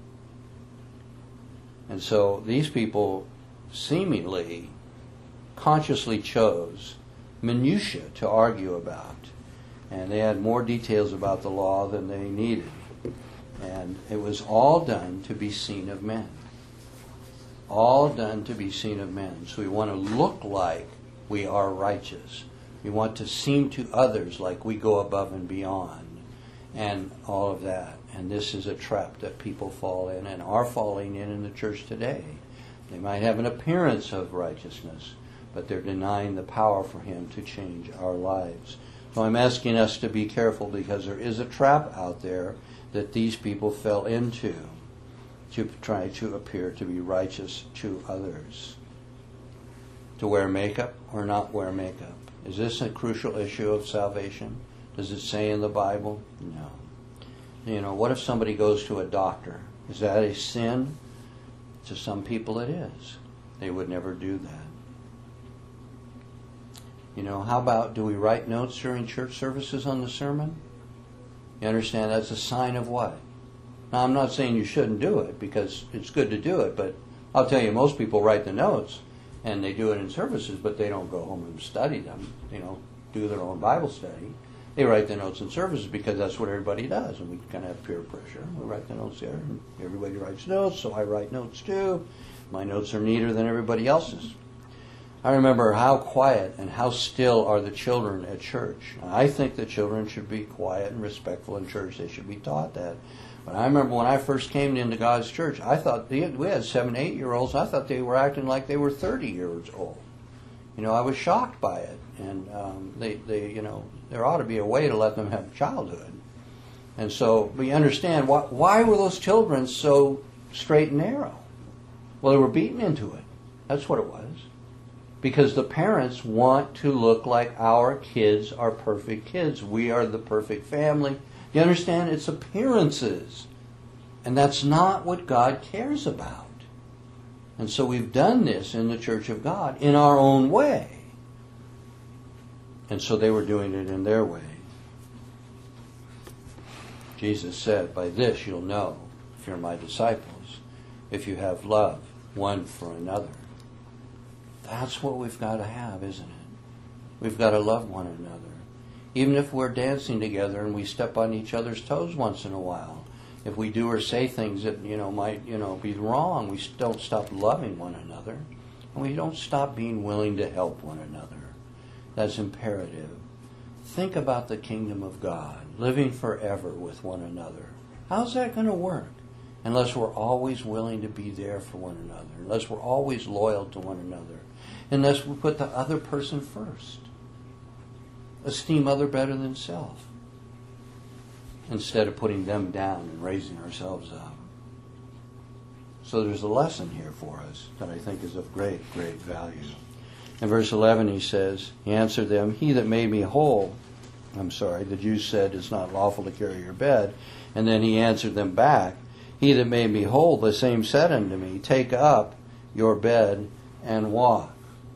And so these people seemingly consciously chose minutiae to argue about. And they had more details about the law than they needed. And it was all done to be seen of men. All done to be seen of men. So we want to look like we are righteous. We want to seem to others like we go above and beyond. and all of that. And this is a trap that people fall in and are falling in in the church today. They might have an appearance of righteousness, but they're denying the power for Him to change our lives. So I'm asking us to be careful, because there is a trap out there that these people fell into, to try to appear to be righteous to others. To wear makeup or not wear makeup. Is this a crucial issue of salvation? Does it say in the Bible? No. You know, what if somebody goes to a doctor? Is that a sin? To some people it is. They would never do that. You know, how about, do we write notes during church services on the sermon? You understand, that's a sign of what? Now, I'm not saying you shouldn't do it, because it's good to do it, but I'll tell you, most people write the notes, and they do it in services, but they don't go home and study them, you know, do their own Bible study. They write the notes in services because that's what everybody does, and we kind of have peer pressure. We write the notes there, and everybody writes notes, so I write notes too. My notes are neater than everybody else's. I remember how quiet and how still are the children at church. I think the children should be quiet and respectful in church. They should be taught that. But I remember when I first came into God's church, I thought, we had seven, eight-year-olds, I thought they were acting like they were thirty years old. You know, I was shocked by it. And um, they, they, you know, there ought to be a way to let them have childhood. And so, but you understand, why, why were those children so straight and narrow? Well, they were beaten into it. That's what it was. Because the parents want to look like our kids are perfect kids. We are the perfect family. You understand? It's appearances. And that's not what God cares about. And so we've done this in the Church of God in our own way. And so they were doing it in their way. Jesus said, by this you'll know if you're my disciples, if you have love one for another. That's what we've got to have, isn't it? We've got to love one another. Even if we're dancing together and we step on each other's toes once in a while. If we do or say things that, you know, might, you know, be wrong, we don't stop loving one another. And we don't stop being willing to help one another. That's imperative. Think about the kingdom of God, living forever with one another. How's that going to work? Unless we're always willing to be there for one another. Unless we're always loyal to one another. Unless we put the other person first. Esteem other better than self. Instead of putting them down and raising ourselves up. So there's a lesson here for us that I think is of great, great value. In verse eleven he says, he answered them, he that made me whole, I'm sorry, the Jews said it's not lawful to carry your bed. And then he answered them back, he that made me whole, the same said unto me, take up your bed and walk.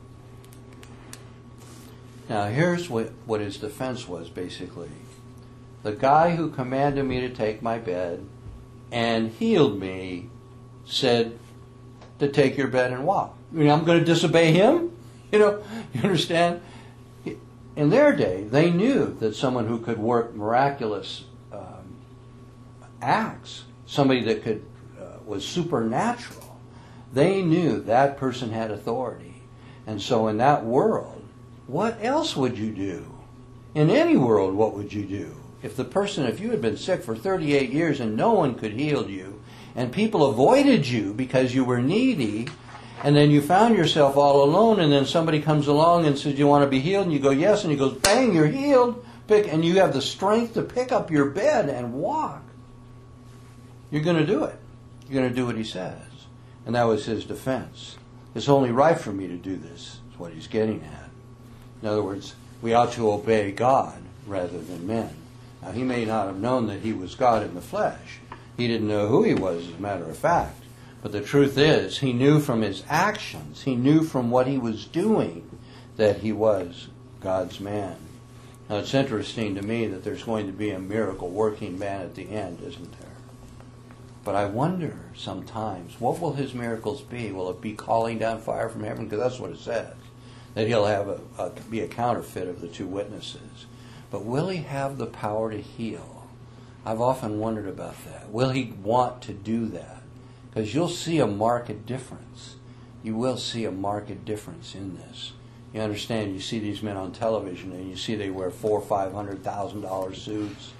Now here's what, what his defense was basically. The guy who commanded me to take my bed and healed me said to take your bed and walk. I mean, I'm going to disobey him? You know, you understand? In their day, they knew that someone who could work miraculous um, acts, somebody that could uh, was supernatural, they knew that person had authority. And so in that world, what else would you do? In any world, what would you do? If the person, if you had been sick for thirty-eight years and no one could heal you, and people avoided you because you were needy, and then you found yourself all alone, and then somebody comes along and says, you want to be healed? And you go, yes. And he goes, bang, you're healed. Pick, and you have the strength to pick up your bed and walk. You're going to do it. You're going to do what he says. And that was his defense. It's only right for me to do this, is what he's getting at. In other words, we ought to obey God rather than men. Now, he may not have known that he was God in the flesh. He didn't know who he was, as a matter of fact. But the truth is, he knew from his actions, he knew from what he was doing, that he was God's man. Now, it's interesting to me that there's going to be a miracle-working man at the end, isn't there? But I wonder sometimes, what will his miracles be? Will it be calling down fire from heaven? Because that's what it says, that he'll have a, a, be a counterfeit of the two witnesses. But will he have the power to heal? I've often wondered about that. Will he want to do that? Because you'll see a marked difference. You will see a marked difference in this. You understand, you see these men on television and you see they wear four or five hundred thousand dollar suits.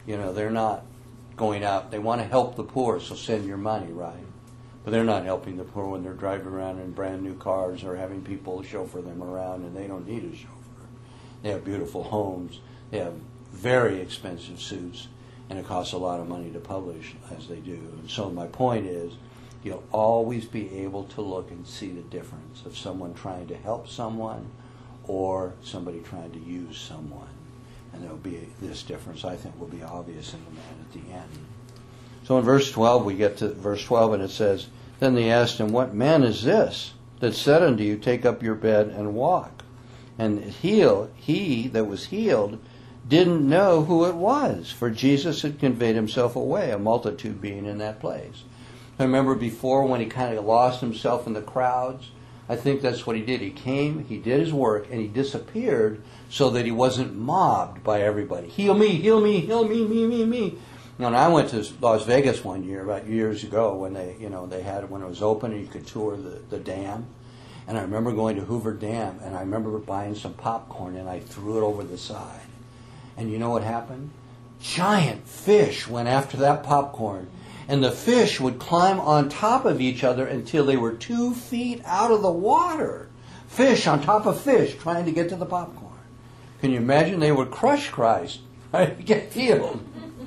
You know, they're not going out. They want to help the poor, so send your money, right? But they're not helping the poor when they're driving around in brand new cars or having people chauffeur them around, and they don't need a chauffeur. They have beautiful homes. They have very expensive suits, and it costs a lot of money to publish, as they do. And so my point is, you'll always be able to look and see the difference of someone trying to help someone or somebody trying to use someone. And there will be this difference, I think, will be obvious in the man at the end. So in verse twelve, we get to verse twelve, and it says, Then they asked him, What man is this that said unto you, Take up your bed and walk? And heal, he that was healed didn't know who it was, for Jesus had conveyed himself away, a multitude being in that place. I remember before when he kind of lost himself in the crowds, I think that's what he did. He came, he did his work, and he disappeared so that he wasn't mobbed by everybody. Heal me, heal me, heal me, me, me, me. You know, and I went to Las Vegas one year, about years ago, when they, you know, they had when it was open and you could tour the, the dam. And I remember going to Hoover Dam, and I remember buying some popcorn, and I threw it over the side. And you know what happened? Giant fish went after that popcorn. And the fish would climb on top of each other until they were two feet out of the water. Fish on top of fish trying to get to the popcorn. Can you imagine? They would crush Christ, right, to get healed.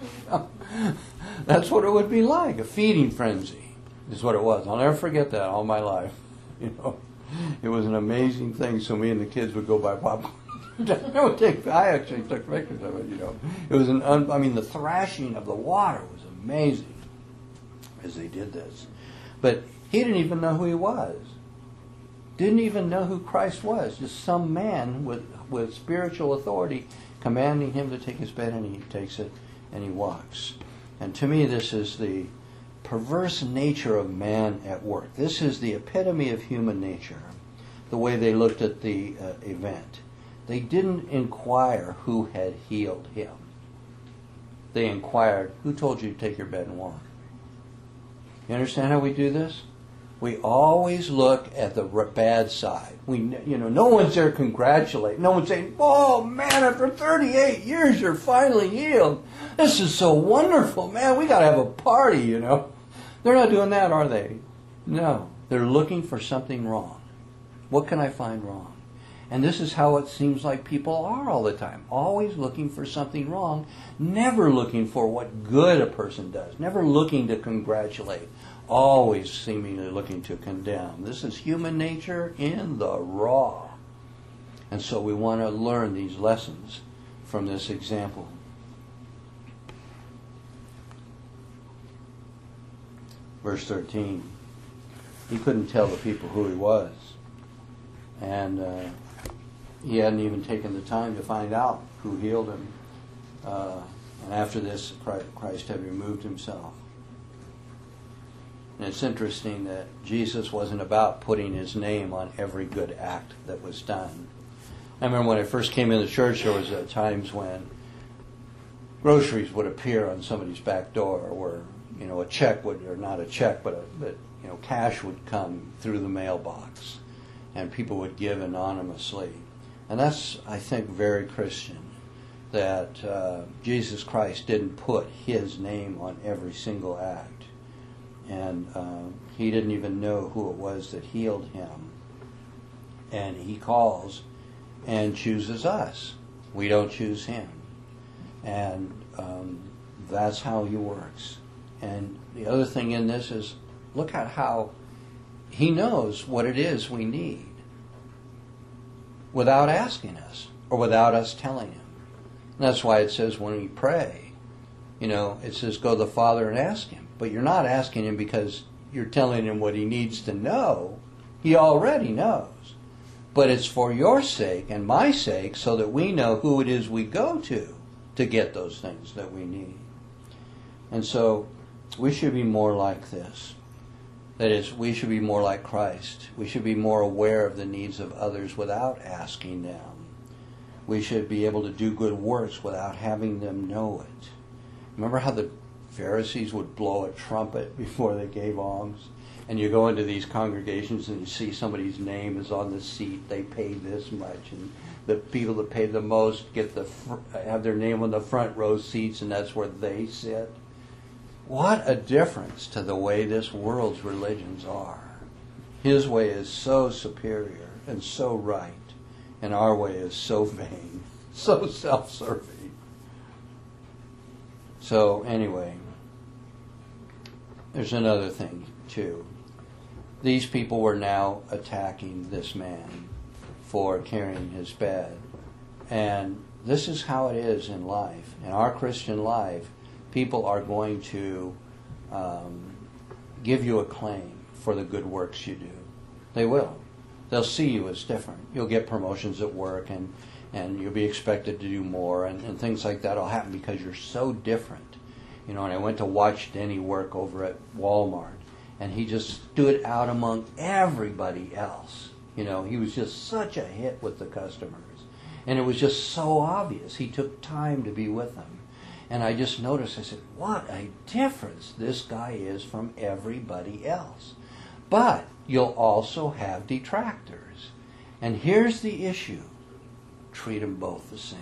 That's what it would be like. A feeding frenzy is what it was. I'll never forget that all my life. You know, it was an amazing thing. So me and the kids would go buy popcorn. I would take. I actually took pictures of it. You know, it was an. Un, I mean, the thrashing of the water was amazing as they did this. But he didn't even know who he was. Didn't even know who Christ was. Just some man with with spiritual authority commanding him to take his bed, and he takes it and he walks. And to me, this is the perverse nature of man at work. This is the epitome of human nature, the way they looked at the uh, event. They didn't inquire who had healed him. They inquired, who told you to take your bed and walk? You understand how we do this? We always look at the bad side. We, you know, no one's there congratulating. No one's saying, "Oh man, after thirty-eight years, you're finally healed. This is so wonderful, man. We got to have a party." You know, they're not doing that, are they? No, they're looking for something wrong. What can I find wrong? And this is how it seems like people are all the time. Always looking for something wrong, never looking for what good a person does, never looking to congratulate, always seemingly looking to condemn. This is human nature in the raw. And so we want to learn these lessons from this example. Verse thirteen. He couldn't tell the people who he was. And uh, he hadn't even taken the time to find out who healed him. Uh, and after this, Christ had removed himself. And it's interesting that Jesus wasn't about putting his name on every good act that was done. I remember when I first came into church, there was uh, times when groceries would appear on somebody's back door, or you know, a check would, or not a check, but a, but you know, cash would come through the mailbox, and people would give anonymously. And that's, I think, very Christian, that uh, Jesus Christ didn't put his name on every single act. And uh, he didn't even know who it was that healed him. And he calls and chooses us. We don't choose him. And um, that's how he works. And the other thing in this is, look at how he knows what it is we need without asking us or without us telling him. And that's why it says when we pray, you know, it says go to the Father and ask him. But you're not asking him because you're telling him what he needs to know. He already knows. But it's for your sake and my sake so that we know who it is we go to to get those things that we need. And so we should be more like this. That is, we should be more like Christ. We should be more aware of the needs of others without asking them. We should be able to do good works without having them know it. Remember how the Pharisees would blow a trumpet before they gave alms. And you go into these congregations and you see somebody's name is on the seat. They pay this much, and the people that pay the most get the fr- have their name on the front row seats, and that's where they sit. What a difference to the way this world's religions are. His way is so superior and so right, and our way is so vain, so self-serving. So anyway, there's another thing too. These people were now attacking this man for carrying his bed. And this is how it is in life. In our Christian life, people are going to um, give you a claim for the good works you do. They will. They'll see you as different. You'll get promotions at work, and, and you'll be expected to do more, and, and things like that will happen because you're so different. You know, and I went to watch Denny work over at Walmart, and he just stood out among everybody else. You know, he was just such a hit with the customers. And it was just so obvious. He took time to be with them. And I just noticed, I said, what a difference this guy is from everybody else. But you'll also have detractors. And here's the issue. Treat them both the same.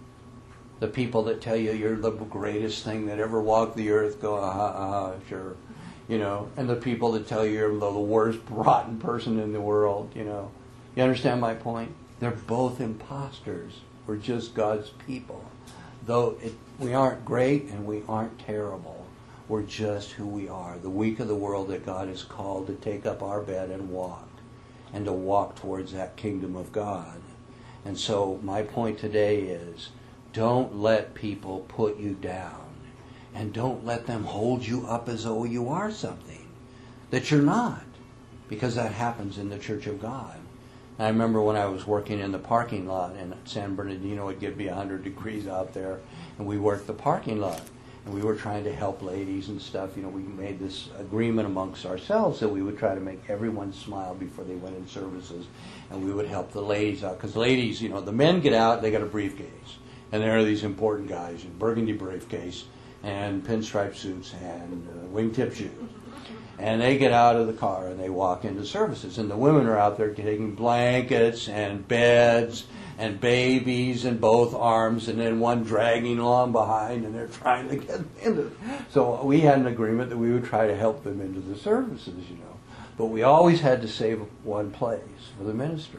The people that tell you you're the greatest thing that ever walked the earth, go, uh-huh, uh-huh, sure. You know, and the people that tell you you're the worst rotten person in the world, you know. You understand my point? They're both imposters. We're just God's people. Though it, we aren't great and we aren't terrible. We're just who we are. The weak of the world that God has called to take up our bed and walk. And to walk towards that kingdom of God. And so my point today is, don't let people put you down. And don't let them hold you up as though you are something that you're not. Because that happens in the Church of God. I remember when I was working in the parking lot in San Bernardino, it'd get be one hundred degrees out there, and we worked the parking lot. And we were trying to help ladies and stuff. You know, we made this agreement amongst ourselves that we would try to make everyone smile before they went in services. And we would help the ladies out. Because ladies, you know, the men get out, they got a briefcase. And there are these important guys in burgundy briefcase and pinstripe suits and uh, wingtip shoes. And they get out of the car and they walk into services. And the women are out there taking blankets and beds and babies in both arms, and then one dragging along behind, and they're trying to get into it. So we had an agreement that we would try to help them into the services, you know. But we always had to save one place for the minister,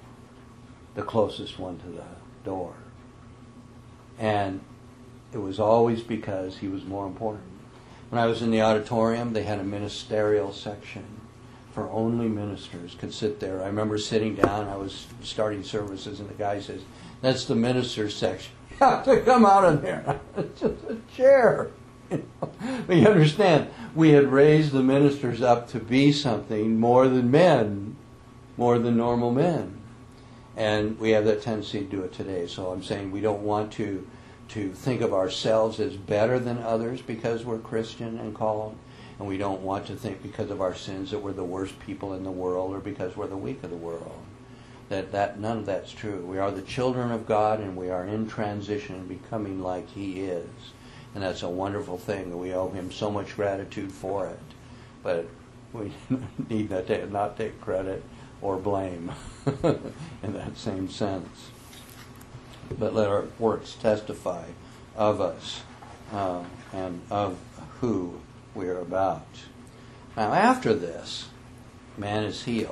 the closest one to the door. And it was always because he was more important. When I was in the auditorium, they had a ministerial section for only ministers could sit there. I remember sitting down, I was starting services, and the guy says, that's the minister's section. You have to come out of there. It's just a chair. You know? But you understand, we had raised the ministers up to be something more than men, more than normal men. And we have that tendency to do it today. So I'm saying we don't want to to think of ourselves as better than others because we're Christian and called. And we don't want to think because of our sins that we're the worst people in the world or because we're the weak of the world. That, that none of that's true. We are the children of God, and we are in transition and becoming like He is. And that's a wonderful thing. We owe Him so much gratitude for it. But we need not to not take credit or blame in that same sense. But let our works testify of us uh, and of who we are about. Now, after this, man is healed.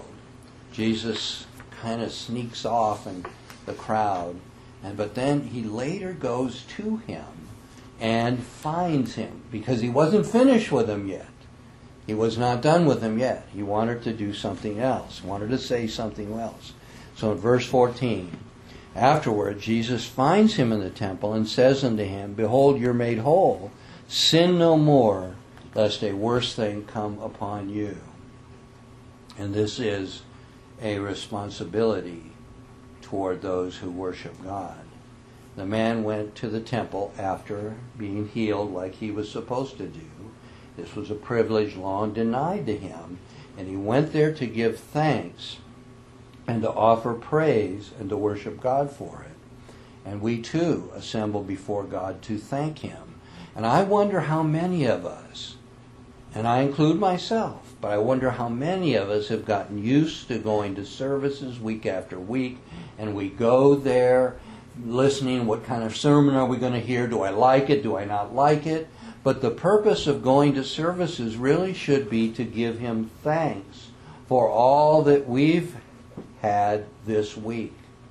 Jesus kind of sneaks off in the crowd, and but then he later goes to him and finds him because he wasn't finished with him yet. He was not done with him yet. He wanted to do something else, wanted to say something else. So in verse fourteen, afterward, Jesus finds him in the temple and says unto him, behold, you're made whole. Sin no more, lest a worse thing come upon you. And this is a responsibility toward those who worship God. The man went to the temple after being healed like he was supposed to do. This was a privilege long denied to him. And he went there to give thanks and to offer praise and to worship God for it. And we too assemble before God to thank Him. And I wonder how many of us, and I include myself, but I wonder how many of us have gotten used to going to services week after week, and we go there listening, what kind of sermon are we going to hear? Do I like it? Do I not like it? But the purpose of going to services really should be to give Him thanks for all that we've had this week.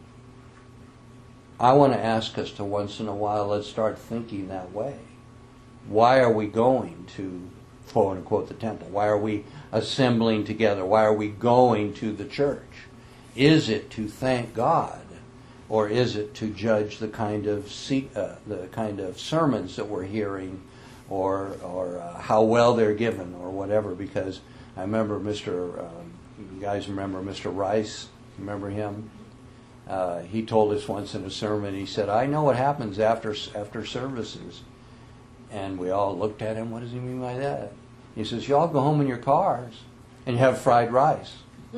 I want to ask us to once in a while, let's start thinking that way. Why are we going to, quote unquote, the temple? Why are we assembling together? Why are we going to the church? Is it to thank God, or is it to judge the kind of uh, the kind of sermons that we're hearing, or or uh, how well they're given, or whatever? Because I remember Mister Um, you guys remember Mister Rice? Remember him? Uh, he told us once in a sermon. He said, "I know what happens after after services." And we all looked at him. What does he mean by that? He says, "You all go home in your cars and you have fried rice."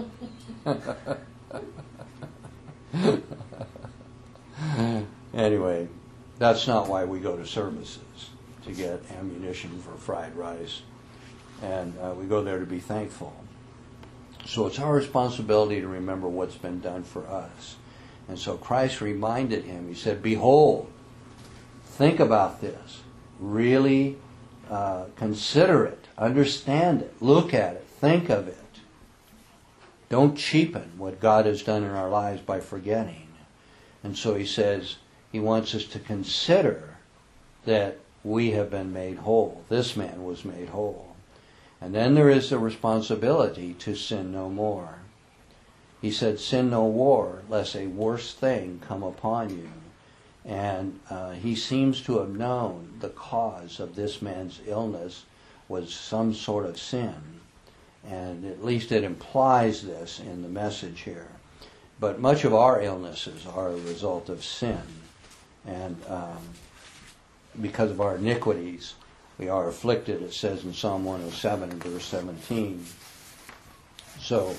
Anyway, that's not why we go to services, to get ammunition for fried rice. And uh, we go there to be thankful. So it's our responsibility to remember what's been done for us. And so Christ reminded him, he said, "Behold, think about this. Really uh, consider it, understand it, look at it, think of it. Don't cheapen what God has done in our lives by forgetting." And so he says he wants us to consider that we have been made whole. This man was made whole. And then there is the responsibility to sin no more. He said, "Sin no more, lest a worse thing come upon you." And uh, he seems to have known the cause of this man's illness was some sort of sin. And at least it implies this in the message here. But much of our illnesses are a result of sin. And um, because of our iniquities, we are afflicted, it says in Psalm one oh seven and verse seventeen. So,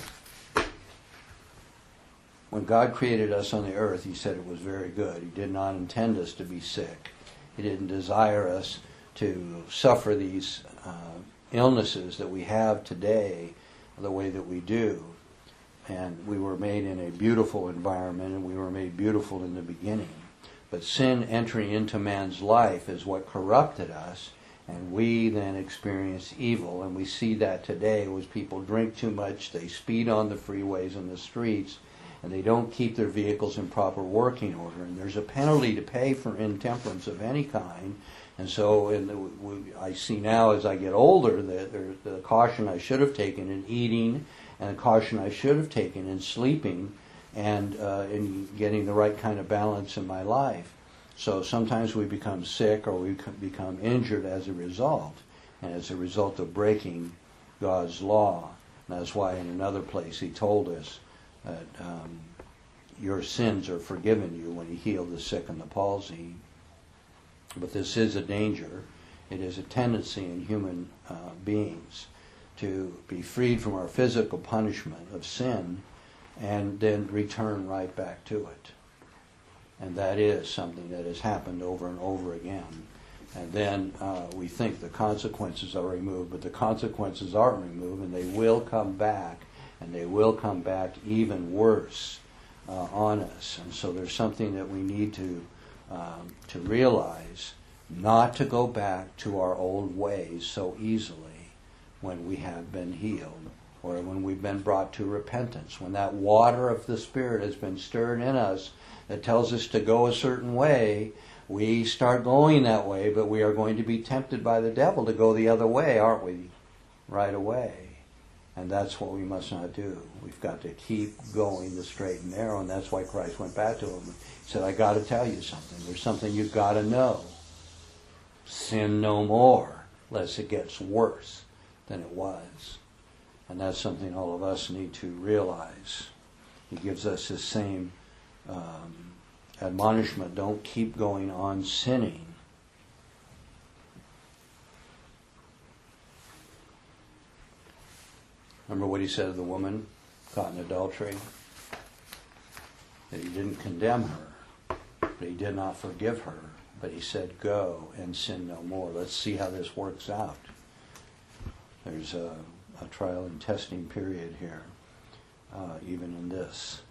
when God created us on the earth, He said it was very good. He did not intend us to be sick. He didn't desire us to suffer these uh, illnesses that we have today the way that we do. And we were made in a beautiful environment, and we were made beautiful in the beginning. But sin entering into man's life is what corrupted us, and we then experience evil. And we see that today as people drink too much, they speed on the freeways and the streets, and they don't keep their vehicles in proper working order. And there's a penalty to pay for intemperance of any kind. And so in the, we, I see now as I get older that there's the caution I should have taken in eating, and the caution I should have taken in sleeping, and uh, in getting the right kind of balance in my life. So sometimes we become sick or we become injured as a result, and as a result of breaking God's law. And that's why in another place He told us that um, your sins are forgiven you when He healed the sick and the palsy. But this is a danger. It is a tendency in human uh, beings to be freed from our physical punishment of sin and then return right back to it. And that is something that has happened over and over again. And then uh, we think the consequences are removed, but the consequences aren't removed, and they will come back, and they will come back even worse uh, on us. And so there's something that we need to um, to realize, not to go back to our old ways so easily when we have been healed, or when we've been brought to repentance, when that water of the Spirit has been stirred in us that tells us to go a certain way. We start going that way, but we are going to be tempted by the devil to go the other way, aren't we? Right away. And that's what we must not do. We've got to keep going the straight and narrow, and that's why Christ went back to him. He said, I got to tell you something. There's something you've got to know. Sin no more, lest it gets worse than it was. And that's something all of us need to realize. He gives us his same um, admonishment. Don't keep going on sinning. Remember what he said to the woman caught in adultery? That he didn't condemn her, but he did not forgive her. But he said, go and sin no more. Let's see how this works out. There's a, a trial and testing period here, uh, even in this.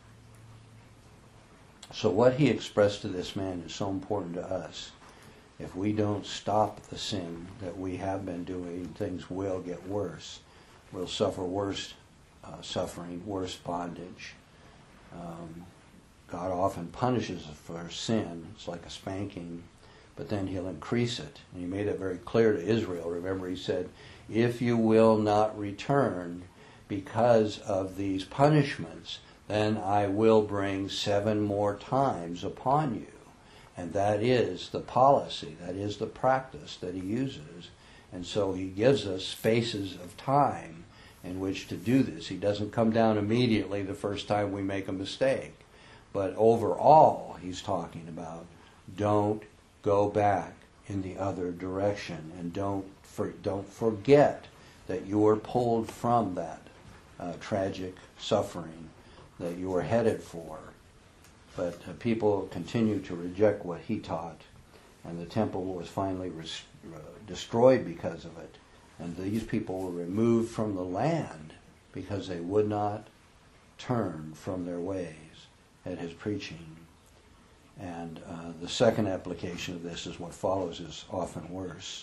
So what he expressed to this man is so important to us. If we don't stop the sin that we have been doing, things will get worse. We'll suffer worse uh, suffering, worse bondage. Um, God often punishes us for sin. It's like a spanking, but then he'll increase it. And he made it very clear to Israel. Remember, he said, if you will not return because of these punishments, then I will bring seven more times upon you. And that is the policy, that is the practice that he uses. And so he gives us spaces of time in which to do this. He doesn't come down immediately the first time we make a mistake. But overall, he's talking about don't go back in the other direction, and don't for, don't forget that you were pulled from that uh, tragic suffering that you were headed for. But uh, people continued to reject what he taught, and the temple was finally res- uh, destroyed because of it. And these people were removed from the land because they would not turn from their ways at his preaching. And uh, the second application of this is what follows is often worse.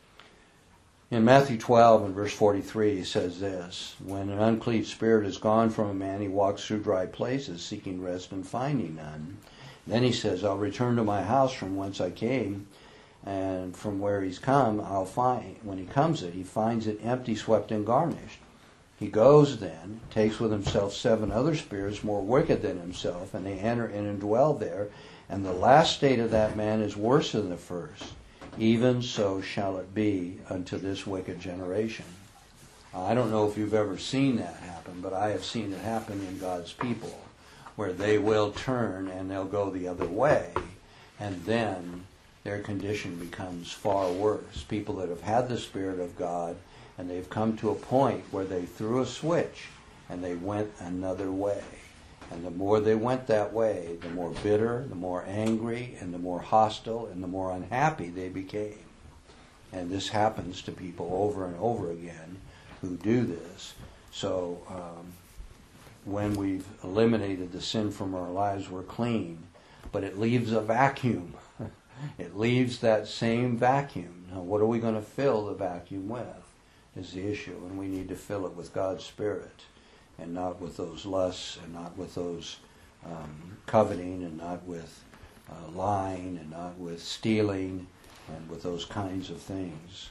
In Matthew twelve and verse forty-three, he says this, when an unclean spirit is gone from a man, he walks through dry places, seeking rest and finding none. Then he says, I'll return to my house from whence I came, and from where he's come, I'll find, when he comes it, he finds it empty, swept, and garnished. He goes then, takes with himself seven other spirits more wicked than himself, and they enter in and dwell there. And the last state of that man is worse than the first. Even so shall it be unto this wicked generation. I don't know if you've ever seen that happen, but I have seen it happen in God's people, where they will turn and they'll go the other way, and then their condition becomes far worse. People that have had the Spirit of God, and they've come to a point where they threw a switch and they went another way. And the more they went that way, the more bitter, the more angry, and the more hostile, and the more unhappy they became. And this happens to people over and over again who do this. So um, when we've eliminated the sin from our lives, we're clean. But it leaves a vacuum. It leaves that same vacuum. Now, what are we going to fill the vacuum with is the issue. And we need to fill it with God's Spirit, and not with those lusts, and not with those um, coveting, and not with uh, lying, and not with stealing, and with those kinds of things.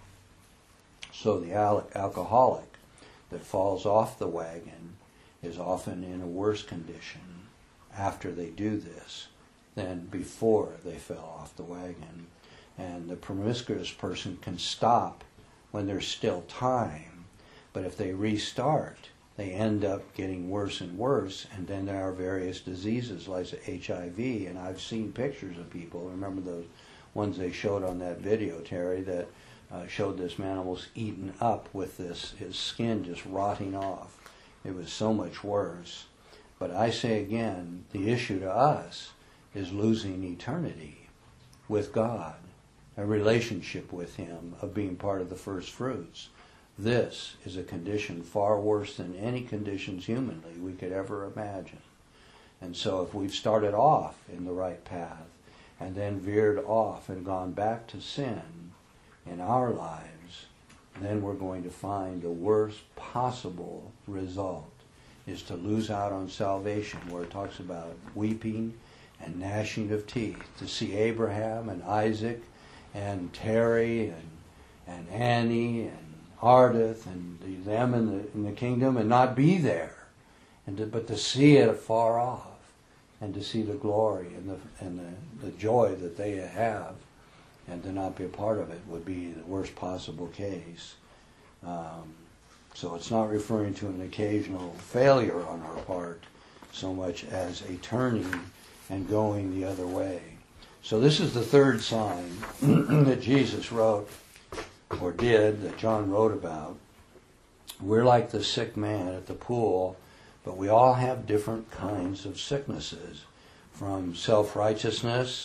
So the al- alcoholic that falls off the wagon is often in a worse condition after they do this than before they fell off the wagon. And the promiscuous person can stop when there's still time, but if they restart, they end up getting worse and worse, and then there are various diseases like H I V, and I've seen pictures of people. Remember those ones they showed on that video, Terry, that uh, showed this man almost eaten up with this, his skin just rotting off. It was so much worse. But I say again, the issue to us is losing eternity with God, a relationship with Him, of being part of the first fruits. This is a condition far worse than any conditions humanly we could ever imagine. And so if we've started off in the right path and then veered off and gone back to sin in our lives, then we're going to find the worst possible result is to lose out on salvation, where it talks about weeping and gnashing of teeth, to see Abraham and Isaac and Terry and, and Annie and Ardith and the, them in the, in the kingdom and not be there, and to, but to see it afar off and to see the glory and the and the, the joy that they have, and to not be a part of it would be the worst possible case. Um, so it's not referring to an occasional failure on our part so much as a turning and going the other way. So this is the third sign that Jesus wrote, or did, that John wrote about. We're like the sick man at the pool, but we all have different kinds of sicknesses, from self-righteousness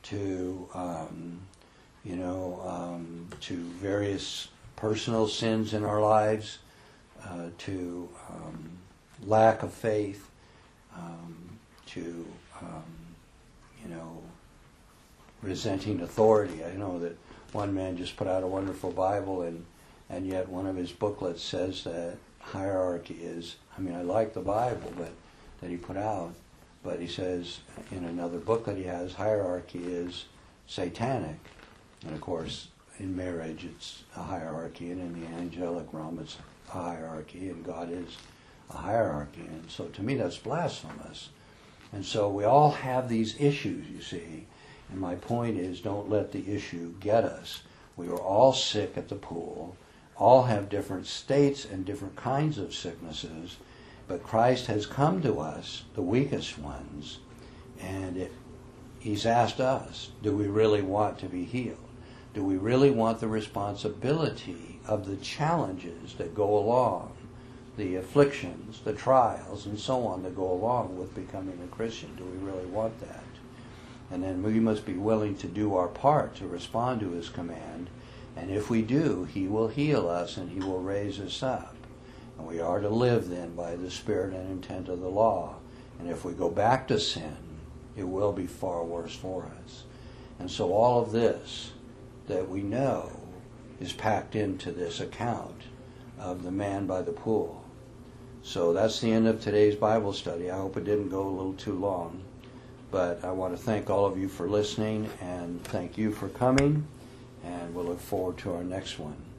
to, um, you know, um, to various personal sins in our lives, uh, to um, lack of faith, um, to, um, you know, resenting authority. I know that one man just put out a wonderful Bible, and, and yet one of his booklets says that hierarchy is, I mean, I like the Bible but that he put out, but he says in another book that he has, hierarchy is satanic. And of course, in marriage it's a hierarchy, and in the angelic realm it's a hierarchy, and God is a hierarchy. And so to me that's blasphemous. And so we all have these issues, you see. And my point is, don't let the issue get us. We were all sick at the pool, all have different states and different kinds of sicknesses, but Christ has come to us, the weakest ones, and it, he's asked us, do we really want to be healed? Do we really want the responsibility of the challenges that go along, the afflictions, the trials, and so on that go along with becoming a Christian? Do we really want that? And then we must be willing to do our part to respond to his command. And if we do, he will heal us and he will raise us up. And we are to live then by the spirit and intent of the law. And if we go back to sin, it will be far worse for us. And so all of this that we know is packed into this account of the man by the pool. So that's the end of today's Bible study. I hope it didn't go a little too long. But I want to thank all of you for listening, and thank you for coming, and we'll look forward to our next one.